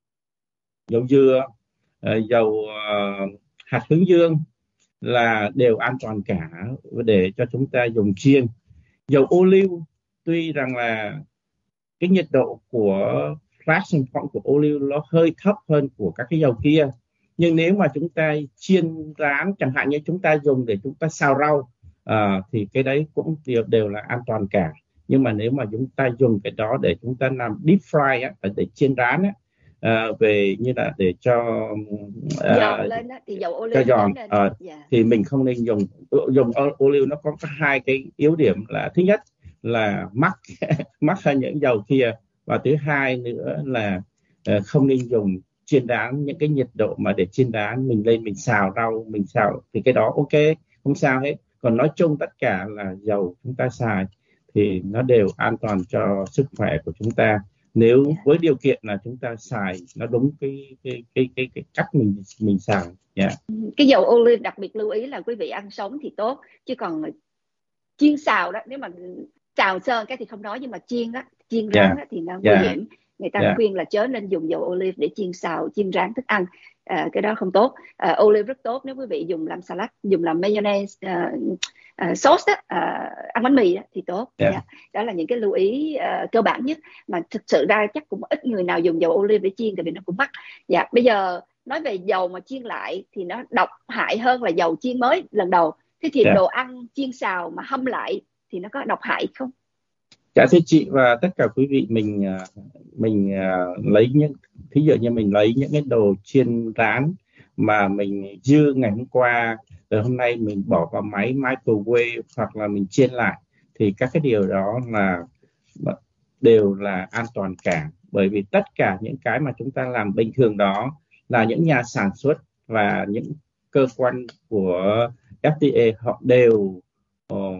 dầu dừa, ờ, dầu ờ, hạt hướng dương là đều an toàn cả để cho chúng ta dùng chiên. Dầu ô liu tuy rằng là cái nhiệt độ của flash point của ô liu nó hơi thấp hơn của các cái dầu kia, nhưng nếu mà chúng ta chiên rán, chẳng hạn như chúng ta dùng để chúng ta xào rau, à, thì cái đấy cũng đều, đều là an toàn cả. Nhưng mà nếu mà chúng ta dùng cái đó để chúng ta làm deep fry á, để chiên rán á, à, về như là để cho giòn à, lên đó, thì dầu ô cho liu nó giòn, đến lên đó. à, Dạ. thì mình không nên dùng. Dùng ô ô liu nó có hai cái yếu điểm là: thứ nhất là mắc mắc hơn những dầu kia, và thứ hai nữa là ờ, không nên dùng chiên rán. Những cái nhiệt độ mà để chiên rán mình lên mình xào rau, mình xào thì cái đó ok, không sao hết. Còn nói chung tất cả là dầu chúng ta xài thì nó đều an toàn cho sức khỏe của chúng ta, nếu Dạ. với điều kiện là chúng ta xài nó đúng cái cái cái cái, cái cách mình mình xài. Yeah. Cái dầu ô liu đặc biệt lưu ý là quý vị ăn sống thì tốt, chứ còn chiên xào đó, nếu mà xào sơ cái thì không nói, nhưng mà chiên á, chiên rán Yeah. á, thì nó nguy Yeah. hiểm. Người ta Yeah. khuyên là chớ nên dùng dầu ô liu để chiên xào, chiên rán thức ăn. À, cái đó không tốt. À, ô liu rất tốt nếu quý vị dùng làm salad, dùng làm mayonnaise, à, à, sauce đó, à, ăn bánh mì đó, thì tốt. Yeah. Yeah. Đó là những cái lưu ý à, cơ bản nhất, mà thực sự ra chắc cũng ít người nào dùng dầu ô liu để chiên, tại vì nó cũng mắc. Dạ. Bây giờ nói về dầu mà chiên lại thì nó độc hại hơn là dầu chiên mới lần đầu. Thế thì Yeah. đồ ăn chiên xào mà hâm lại thì nó có độc hại không? Dạ thưa chị và tất cả quý vị, mình mình lấy những, thí dụ như mình lấy những cái đồ chiên rán mà mình dư ngày hôm qua, rồi hôm nay mình bỏ vào máy microwave hoặc là mình chiên lại, thì các cái điều đó là đều là an toàn cả. Bởi vì tất cả những cái mà chúng ta làm bình thường đó là những nhà sản xuất và những cơ quan của ép đê a họ đều uh,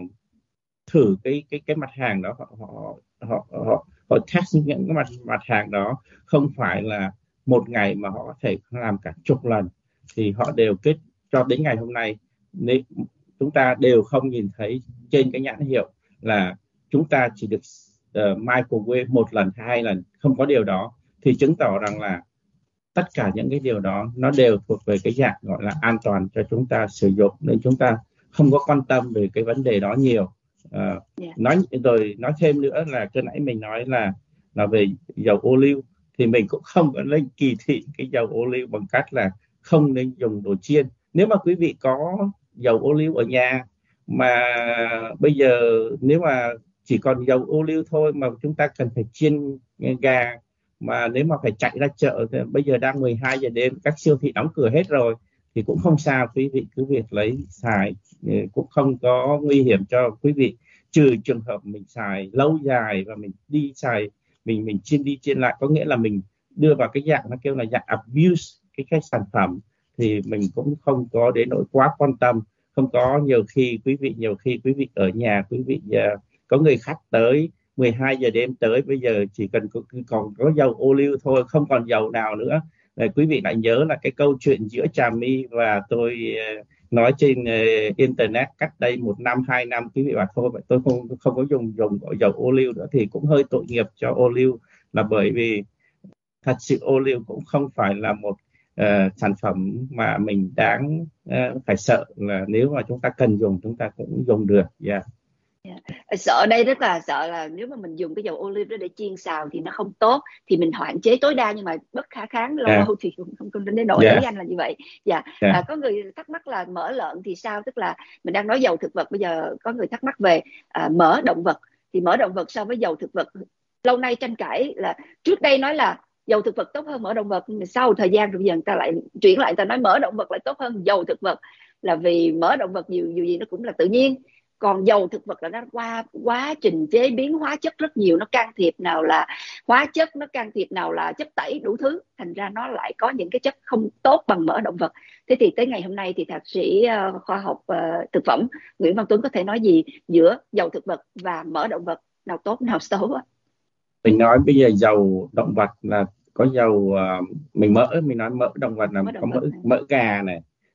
thử cái cái cái mặt hàng đó, họ họ họ họ, họ test những cái mặt mặt hàng đó, không phải là một ngày mà họ có thể làm cả chục lần. Thì họ đều kết cho đến ngày hôm nay, nếu chúng ta đều không nhìn thấy trên cái nhãn hiệu là chúng ta chỉ được uh, microwave một lần, hai lần, không có điều đó, thì chứng tỏ rằng là tất cả những cái điều đó nó đều thuộc về cái dạng gọi là an toàn cho chúng ta sử dụng, nên chúng ta không có quan tâm về cái vấn đề đó nhiều. À, yeah. nói rồi nói thêm nữa là cái nãy mình nói là là về dầu ô liu, thì mình cũng không có nên kỳ thị cái dầu ô liu bằng cách là không nên dùng đồ chiên. Nếu mà quý vị có dầu ô liu ở nhà mà bây giờ nếu mà chỉ còn dầu ô liu thôi mà chúng ta cần phải chiên gà, mà nếu mà phải chạy ra chợ thì bây giờ đang mười hai giờ đêm, các siêu thị đóng cửa hết rồi, thì cũng không sao, quý vị cứ việc lấy xài, cũng không có nguy hiểm cho quý vị, trừ trường hợp mình xài lâu dài và mình đi xài mình mình chiên đi chiên lại, có nghĩa là mình đưa vào cái dạng nó kêu là dạng abuse cái cái sản phẩm, thì mình cũng không có đến nỗi quá quan tâm. Không có, nhiều khi quý vị nhiều khi quý vị ở nhà, quý vị uh, có người khách tới mười hai giờ đêm tới, bây giờ chỉ cần có, còn có dầu ô liu thôi, không còn dầu nào nữa. Rồi quý vị lại nhớ là cái câu chuyện giữa Trà My và tôi uh, nói trên uh, internet cách đây một năm hai năm, quý vị bảo thôi tôi không không có dùng dùng dầu ô liu nữa, thì cũng hơi tội nghiệp cho ô liu, là bởi vì thật sự ô liu cũng không phải là một uh, sản phẩm mà mình đáng uh, phải sợ, là nếu mà chúng ta cần dùng chúng ta cũng dùng được. Yeah. Yeah. Sợ đây rất là sợ là nếu mà mình dùng cái dầu ô liu đó để chiên xào thì nó không tốt, thì mình hạn chế tối đa, nhưng mà bất khả kháng, lâu yeah. lâu thì cũng không không đến nỗi. Yeah. Ý anh là như vậy. Dạ. Yeah. À, có người thắc mắc là mỡ lợn thì sao, tức là mình đang nói dầu thực vật, bây giờ có người thắc mắc về à, mỡ động vật, thì mỡ động vật so với dầu thực vật lâu nay tranh cãi, là trước đây nói là dầu thực vật tốt hơn mỡ động vật, nhưng sau thời gian rồi bây giờ người ta lại chuyển lại, người ta nói mỡ động vật lại tốt hơn dầu thực vật, là vì mỡ động vật dù, dù gì nó cũng là tự nhiên, còn dầu thực vật là nó qua quá trình chế biến hóa chất rất nhiều, nó can thiệp, nào là hóa chất, nó can thiệp nào là chất tẩy, đủ thứ, thành ra nó lại có những cái chất không tốt bằng mỡ động vật. Thế thì tới ngày hôm nay thì thạc sĩ uh, khoa học uh, thực phẩm Nguyễn Văn Tuấn có thể nói gì giữa dầu thực vật và mỡ động vật, nào tốt nào xấu á? Mình nói bây giờ dầu động vật là có dầu uh, mình mỡ mình nói mỡ động vật là mỡ có động mỡ vật mỡ gà này,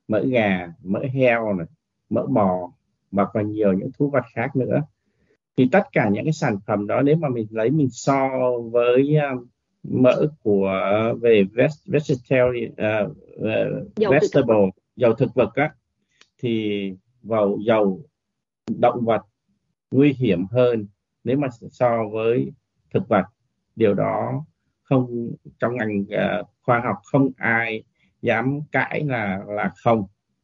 mỡ gà, mỡ heo này, mỡ bò và còn nhiều những thú vật khác nữa. Thì tất cả những cái sản phẩm đó nếu mà mình lấy mình so với uh, mỡ của về vegetarian uh, uh, Dầu từ thực vật. vegetable, dầu thực vật á, thì vào dầu động vật nguy hiểm hơn nếu mà so với thực vật. Điều đó không, trong ngành uh, khoa học không ai dám cãi là là không.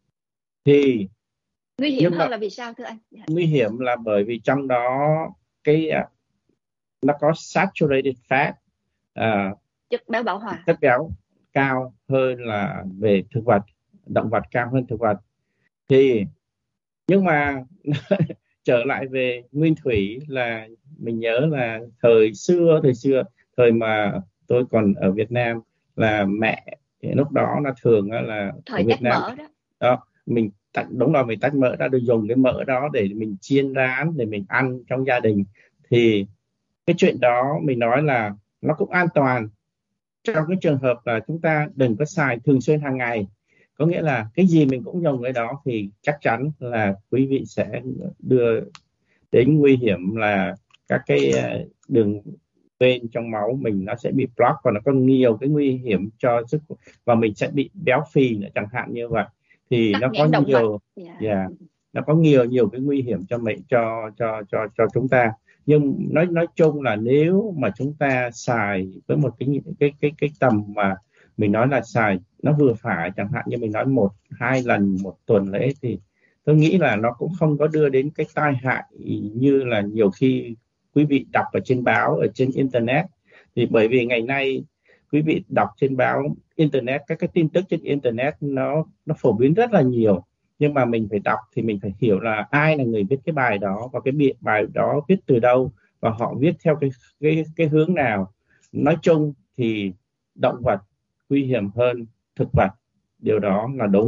Thì Nguy hiểm nhưng hơn mà là vì sao thưa anh? Dạ. nguy hiểm là bởi vì trong đó cái uh, nó có saturated fat, uh, Chất béo bão hòa. chất béo cao hơn là về thực vật, động vật cao hơn thực vật. Thì nhưng mà trở lại về nguyên thủy là mình nhớ là thời xưa thời xưa thời mà tôi còn ở Việt Nam là mẹ lúc đó là thường là Thời ở Việt tách Nam mỡ đó. đó mình tách, đúng là mình tách mỡ đã được dùng cái mỡ đó để mình chiên rán để mình ăn trong gia đình. Thì cái chuyện đó mình nói là nó cũng an toàn trong cái trường hợp là chúng ta đừng có xài thường xuyên hàng ngày, có nghĩa là cái gì mình cũng dùng cái đó thì chắc chắn là quý vị sẽ đưa đến nguy hiểm là các cái đường bên trong máu mình nó sẽ bị block và nó có nhiều cái nguy hiểm cho sức, và mình sẽ bị béo phì nữa chẳng hạn như vậy. Thì Tắc nó có nghẽn động mạch. nhiều Yeah. yeah, nó có nhiều nhiều cái nguy hiểm cho mình cho cho cho cho chúng ta. Nhưng nói nói chung là nếu mà chúng ta xài với một cái cái cái cái tầm mà mình nói là xài nó vừa phải, chẳng hạn như mình nói một hai lần một tuần lễ, thì tôi nghĩ là nó cũng không có đưa đến cái tai hại như là nhiều khi quý vị đọc ở trên báo, ở trên internet. Thì bởi vì ngày nay quý vị đọc trên báo internet, các cái tin tức trên internet nó nó phổ biến rất là nhiều, nhưng mà mình phải đọc thì mình phải hiểu là ai là người viết cái bài đó và cái bài đó viết từ đâu và họ viết theo cái cái cái hướng nào. Nói chung thì động vật nguy hiểm hơn thực vật, điều đó là đúng.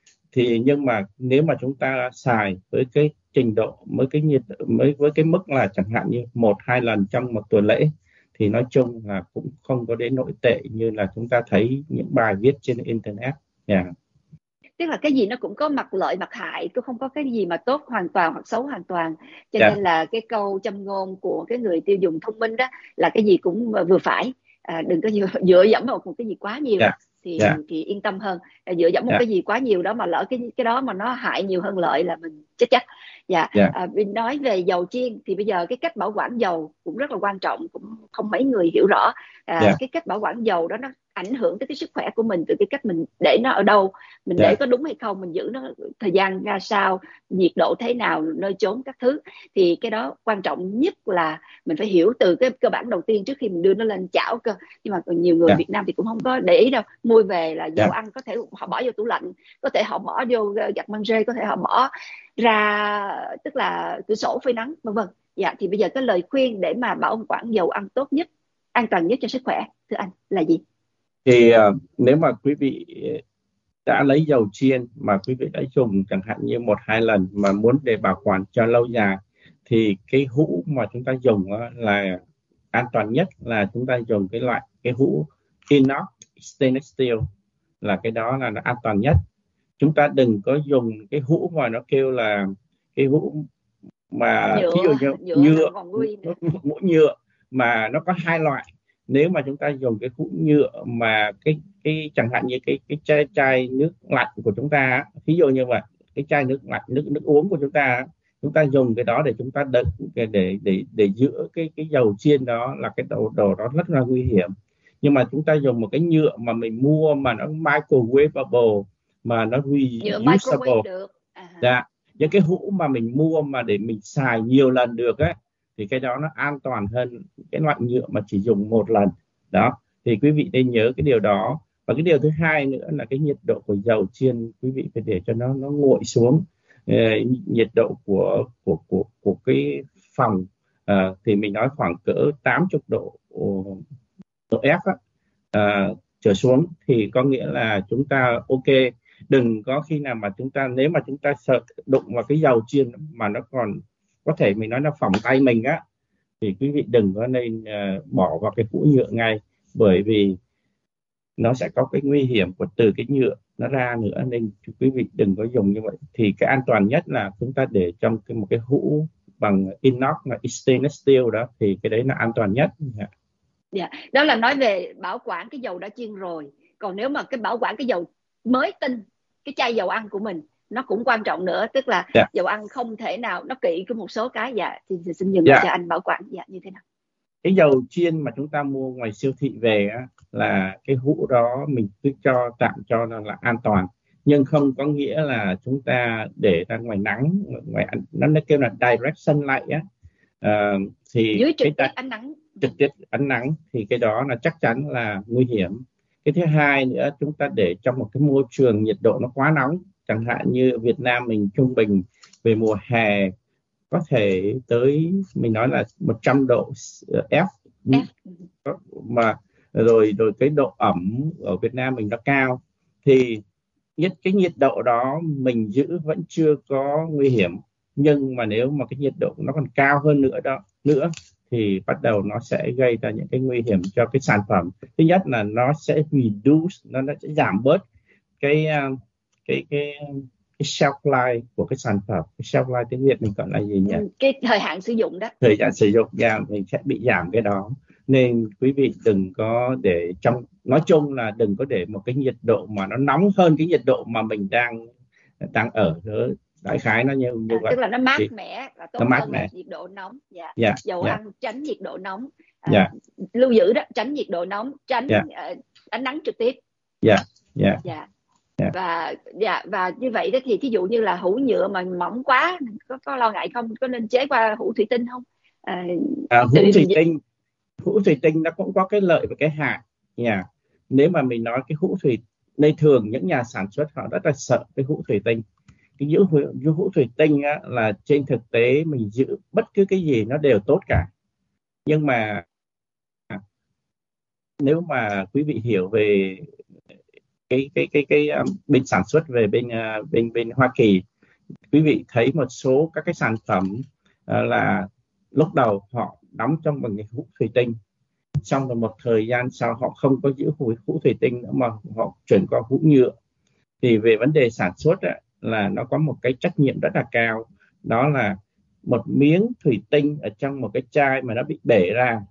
Thì nhưng mà nếu mà chúng ta xài với cái trình độ, với cái nhiệt, với với cái mức là chẳng hạn như một hai lần trong một tuần lễ, thì nói chung là cũng không có đến nỗi tệ như là chúng ta thấy những bài viết trên internet. Yeah. Tức là cái gì nó cũng có mặt lợi mặt hại, cũng không có cái gì mà tốt hoàn toàn hoặc xấu hoàn toàn. Cho Yeah. nên là cái câu châm ngôn của cái người tiêu dùng thông minh đó là cái gì cũng vừa phải, à, đừng có dựa, dựa dẫm vào một cái gì quá nhiều. Yeah. thì Yeah. thì yên tâm hơn. Dựa dẫm một Yeah. cái gì quá nhiều đó mà lỡ cái cái đó mà nó hại nhiều hơn lợi là mình chết chắc. Dạ. Yeah. À, nói về dầu chiên thì bây giờ cái cách bảo quản dầu cũng rất là quan trọng, cũng không mấy người hiểu rõ. À, Yeah. cái cách bảo quản dầu đó nó ảnh hưởng tới cái sức khỏe của mình từ cái cách mình để nó ở đâu, mình Yeah. để có đúng hay không, mình giữ nó thời gian ra sao, nhiệt độ thế nào, nơi chốn các thứ. Thì cái đó quan trọng nhất là mình phải hiểu từ cái cơ bản đầu tiên trước khi mình đưa nó lên chảo cơ. Nhưng mà còn nhiều người Yeah. Việt Nam thì cũng không có để ý đâu, mua về là dầu Yeah. ăn có thể họ bỏ vô tủ lạnh, có thể họ bỏ vô gạt manger, có thể họ bỏ ra tức là cửa sổ phơi nắng vân vân. Dạ, thì bây giờ cái lời khuyên để mà bảo quản dầu ăn tốt nhất, an toàn nhất cho sức khỏe thưa anh là gì? Thì uh, nếu mà quý vị đã lấy dầu chiên mà quý vị đã dùng chẳng hạn như một hai lần mà muốn để bảo quản cho lâu dài, thì cái hũ mà chúng ta dùng là an toàn nhất là chúng ta dùng cái loại cái hũ inox stainless steel, là cái đó là nó an toàn nhất. Chúng ta đừng có dùng cái hũ mà nó kêu là cái hũ mà Nhựa, ví dụ như nhựa, nhựa, là còn nguy nữa. hũ nhựa mà nó có hai loại. Nếu mà chúng ta dùng cái hũ nhựa mà cái cái chẳng hạn như cái cái chai chai nước lạnh của chúng ta, ví dụ như vậy, cái chai nước lạnh, nước nước uống của chúng ta, chúng ta dùng cái đó để chúng ta đựng để để để, để giữ cái cái dầu chiên đó, là cái đồ đồ đó rất là nguy hiểm. Nhưng mà chúng ta dùng một cái nhựa mà mình mua mà nó microwavable, mà nó Nhựa reusable, microwave được. À. dạ, những cái hũ mà mình mua mà để mình xài nhiều lần được á, thì cái đó nó an toàn hơn cái loại nhựa mà chỉ dùng một lần đó. Thì quý vị nên nhớ cái điều đó. Và cái điều thứ hai nữa là cái nhiệt độ của dầu chiên, quý vị phải để cho nó nó nguội xuống. Ờ, nhiệt độ của của của của cái phòng uh, thì mình nói khoảng cỡ tám mươi độ độ F á, uh, trở xuống thì có nghĩa là chúng ta ok. Đừng có khi nào mà chúng ta, nếu mà chúng ta sợ đụng vào cái dầu chiên mà nó còn có thể mình nói là phỏng tay mình á, thì quý vị đừng có nên uh, bỏ vào cái hũ nhựa ngay, bởi vì nó sẽ có cái nguy hiểm của từ cái nhựa nó ra nữa, nên quý vị đừng có dùng như vậy. Thì cái an toàn nhất là chúng ta để trong cái, một cái hũ bằng inox là stainless steel đó, thì cái đấy là an toàn nhất. Dạ, đó là nói về bảo quản cái dầu đã chiên rồi. Còn nếu mà cái bảo quản cái dầu mới tinh, cái chai dầu ăn của mình, nó cũng quan trọng nữa. Tức là Dạ. dầu ăn không thể nào, nó kỵ có một số cái. Dạ, thì xin dừng Dạ. lại cho anh bảo quản. Dạ, như thế nào? Cái dầu chiên mà chúng ta mua ngoài siêu thị về á, là cái hũ đó mình cứ cho tạm cho nó là an toàn, nhưng không có nghĩa là chúng ta để ra ngoài nắng, ngoài nó nó kêu là direct sunlight á. Ờ, thì Dưới trực cái tiếp ánh nắng. trực tiếp ánh nắng thì cái đó là chắc chắn là nguy hiểm. Cái thứ hai nữa, chúng ta để trong một cái môi trường nhiệt độ nó quá nóng, chẳng hạn như Việt Nam mình trung bình về mùa hè có thể tới, mình nói là một trăm độ F, F. mà rồi rồi cái độ ẩm ở Việt Nam mình nó cao, thì nhất cái nhiệt độ đó mình giữ vẫn chưa có nguy hiểm, nhưng mà nếu mà cái nhiệt độ nó còn cao hơn nữa đó nữa thì bắt đầu nó sẽ gây ra những cái nguy hiểm cho cái sản phẩm. Thứ nhất là nó sẽ reduce, nó, nó sẽ giảm bớt cái cái cái cái shelf life của cái sản phẩm. Cái shelf life tiếng Việt mình gọi là gì nhỉ? Cái thời hạn sử dụng đó. Thời hạn sử dụng giảm, mình sẽ bị giảm cái đó. Nên quý vị đừng có để trong, nói chung là đừng có để một cái nhiệt độ mà nó nóng hơn cái nhiệt độ mà mình đang đang ở đó. Đại khái nó như như à, vậy. Tức là nó mát thì mẻ và tốt nó mát hơn mẻ. là nhiệt độ nóng. Dạ. Dạ. Dầu Dạ. ăn tránh nhiệt độ nóng. À, Dạ. lưu giữ đó, tránh nhiệt độ nóng, tránh Dạ. uh, ánh nắng trực tiếp. Dạ. Dạ. Dạ. Dạ. Và dạ, và như vậy đó thì thí dụ như là hũ nhựa mà mỏng quá, có có lo ngại không? Có nên chế qua hũ thủy tinh không? À, à, hũ thủy tinh hũ thủy tinh nó cũng có cái lợi và cái hại nha. Nếu mà mình nói cái hũ thủy, đây thường những nhà sản xuất họ rất là sợ cái hũ thủy tinh. Cái giữ hũ, hũ thủy tinh á, là trên thực tế mình giữ bất cứ cái gì nó đều tốt cả, nhưng mà nếu mà quý vị hiểu về cái cái cái cái um, bên sản xuất về bên uh, bên bên Hoa Kỳ, quý vị thấy một số các cái sản phẩm uh, là lúc đầu họ đóng trong bằng cái hũ thủy tinh, xong rồi một thời gian sau họ không có giữ hũ, hũ thủy tinh nữa mà họ chuyển qua hũ nhựa. Thì về vấn đề sản xuất á, là nó có một cái trách nhiệm rất là cao, đó là một miếng thủy tinh ở trong một cái chai mà nó bị bể ra,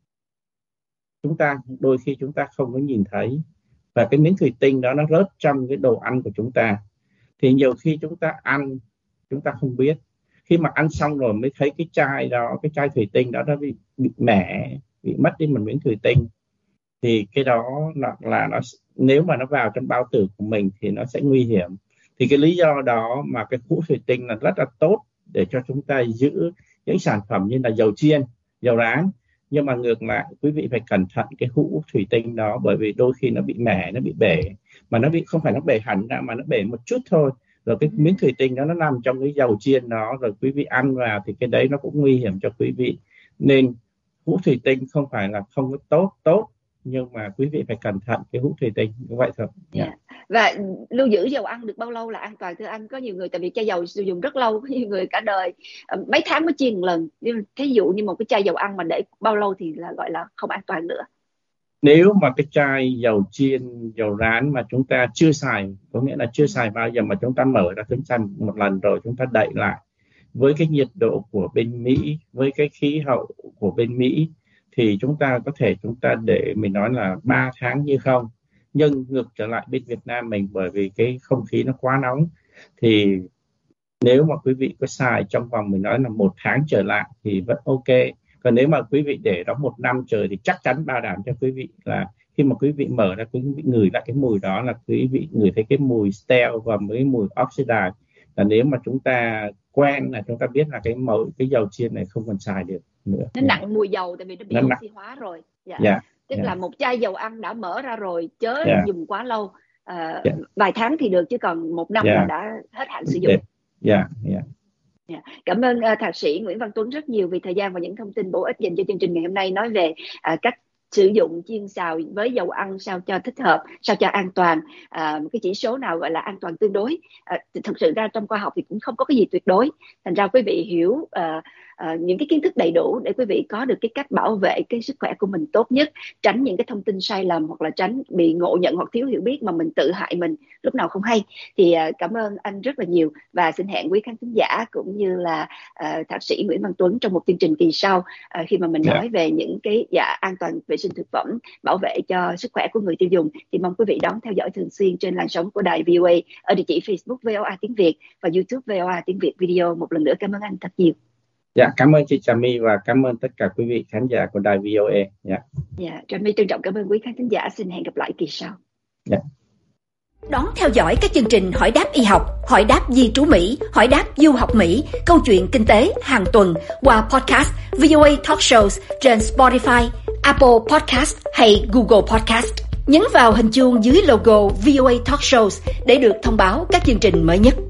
chúng ta đôi khi chúng ta không có nhìn thấy, và cái miếng thủy tinh đó nó rớt trong cái đồ ăn của chúng ta, thì nhiều khi chúng ta ăn chúng ta không biết, khi mà ăn xong rồi mới thấy cái chai đó, cái chai thủy tinh đó nó bị bị mẻ, bị mất đi một miếng thủy tinh. Thì cái đó là, là nó nếu mà nó vào trong bao tử của mình thì nó sẽ nguy hiểm. Thì cái lý do đó mà cái hũ thủy tinh là rất là tốt để cho chúng ta giữ những sản phẩm như là dầu chiên, dầu rán. Nhưng mà ngược lại quý vị phải cẩn thận cái hũ thủy tinh đó, bởi vì đôi khi nó bị mẻ, nó bị bể, mà nó bị không phải nó bể hẳn ra mà nó bể một chút thôi, rồi cái miếng thủy tinh đó nó nằm trong cái dầu chiên đó, rồi quý vị ăn vào thì cái đấy nó cũng nguy hiểm cho quý vị. Nên hũ thủy tinh không phải là không có tốt tốt nhưng mà quý vị phải cẩn thận cái hũ thủy tinh như vậy thôi. Yeah. Yeah. Và lưu giữ dầu ăn được bao lâu là an toàn thưa anh? Có nhiều người, tại vì chai dầu sử dụng rất lâu, có nhiều người cả đời mấy tháng mới chiên một lần. Thí dụ như một cái chai dầu ăn mà để bao lâu thì là gọi là không an toàn nữa? Nếu mà cái chai dầu chiên, dầu rán mà chúng ta chưa xài, có nghĩa là chưa xài bao giờ, mà chúng ta mở ra chúng ta một lần rồi chúng ta đậy lại, với cái nhiệt độ của bên Mỹ, với cái khí hậu của bên Mỹ, thì chúng ta có thể chúng ta để mình nói là ba tháng như không. Nhưng ngược trở lại bên Việt Nam mình, bởi vì cái không khí nó quá nóng, thì nếu mà quý vị có xài trong vòng mình nói là một tháng trở lại thì vẫn ok. Còn nếu mà quý vị để đó một năm trời thì chắc chắn bảo đảm cho quý vị là khi mà quý vị mở ra, quý vị ngửi lại cái mùi đó là quý vị ngửi thấy cái mùi stale và mấy mùi oxidize. Là nếu mà chúng ta quen là chúng ta biết là cái màu cái dầu chiên này không còn xài được nữa. Nó nặng mùi dầu tại vì nó bị nó oxy hóa rồi. Dạ. Yeah. Tức yeah. là một chai dầu ăn đã mở ra rồi, chớ yeah. dùng quá lâu. À, yeah. Vài tháng thì được chứ còn một năm yeah. là đã hết hạn sử dụng. Yeah. Yeah. Yeah. Cảm ơn uh, thạc sĩ Nguyễn Văn Tuấn rất nhiều vì thời gian và những thông tin bổ ích dành cho chương trình ngày hôm nay, nói về uh, cách sử dụng chiên xào với dầu ăn sao cho thích hợp, sao cho an toàn, à, cái chỉ số nào gọi là an toàn tương đối. À, thực sự ra trong khoa học thì cũng không có cái gì tuyệt đối, thành ra quý vị hiểu à, uh, những cái kiến thức đầy đủ để quý vị có được cái cách bảo vệ cái sức khỏe của mình tốt nhất, tránh những cái thông tin sai lầm hoặc là tránh bị ngộ nhận hoặc thiếu hiểu biết mà mình tự hại mình lúc nào không hay. Thì uh, cảm ơn anh rất là nhiều, và xin hẹn quý khán thính giả cũng như là uh, thạc sĩ Nguyễn Văn Tuấn trong một chương trình kỳ sau, uh, khi mà mình Yeah. nói về những cái dạ an toàn vệ sinh thực phẩm, bảo vệ cho sức khỏe của người tiêu dùng. Thì mong quý vị đón theo dõi thường xuyên trên làn sóng của đài vê o a ở địa chỉ Facebook vê o a tiếng Việt và YouTube vê o a tiếng Việt Video. Một lần nữa cảm ơn anh thật nhiều. Dạ, cảm ơn chị Trà My và cảm ơn tất cả quý vị khán giả của đài vê o a. Dạ. Dạ, Trà My trân trọng cảm ơn quý khán thính giả. Xin hẹn gặp lại kỳ sau. Dạ. Đón theo dõi các chương trình Hỏi đáp y học, Hỏi đáp di trú Mỹ, Hỏi đáp du học Mỹ, Câu chuyện kinh tế hàng tuần qua podcast vê o a Talk Shows trên Spotify, Apple Podcast hay Google Podcast. Nhấn vào hình chuông dưới logo vê o a Talk Shows để được thông báo các chương trình mới nhất.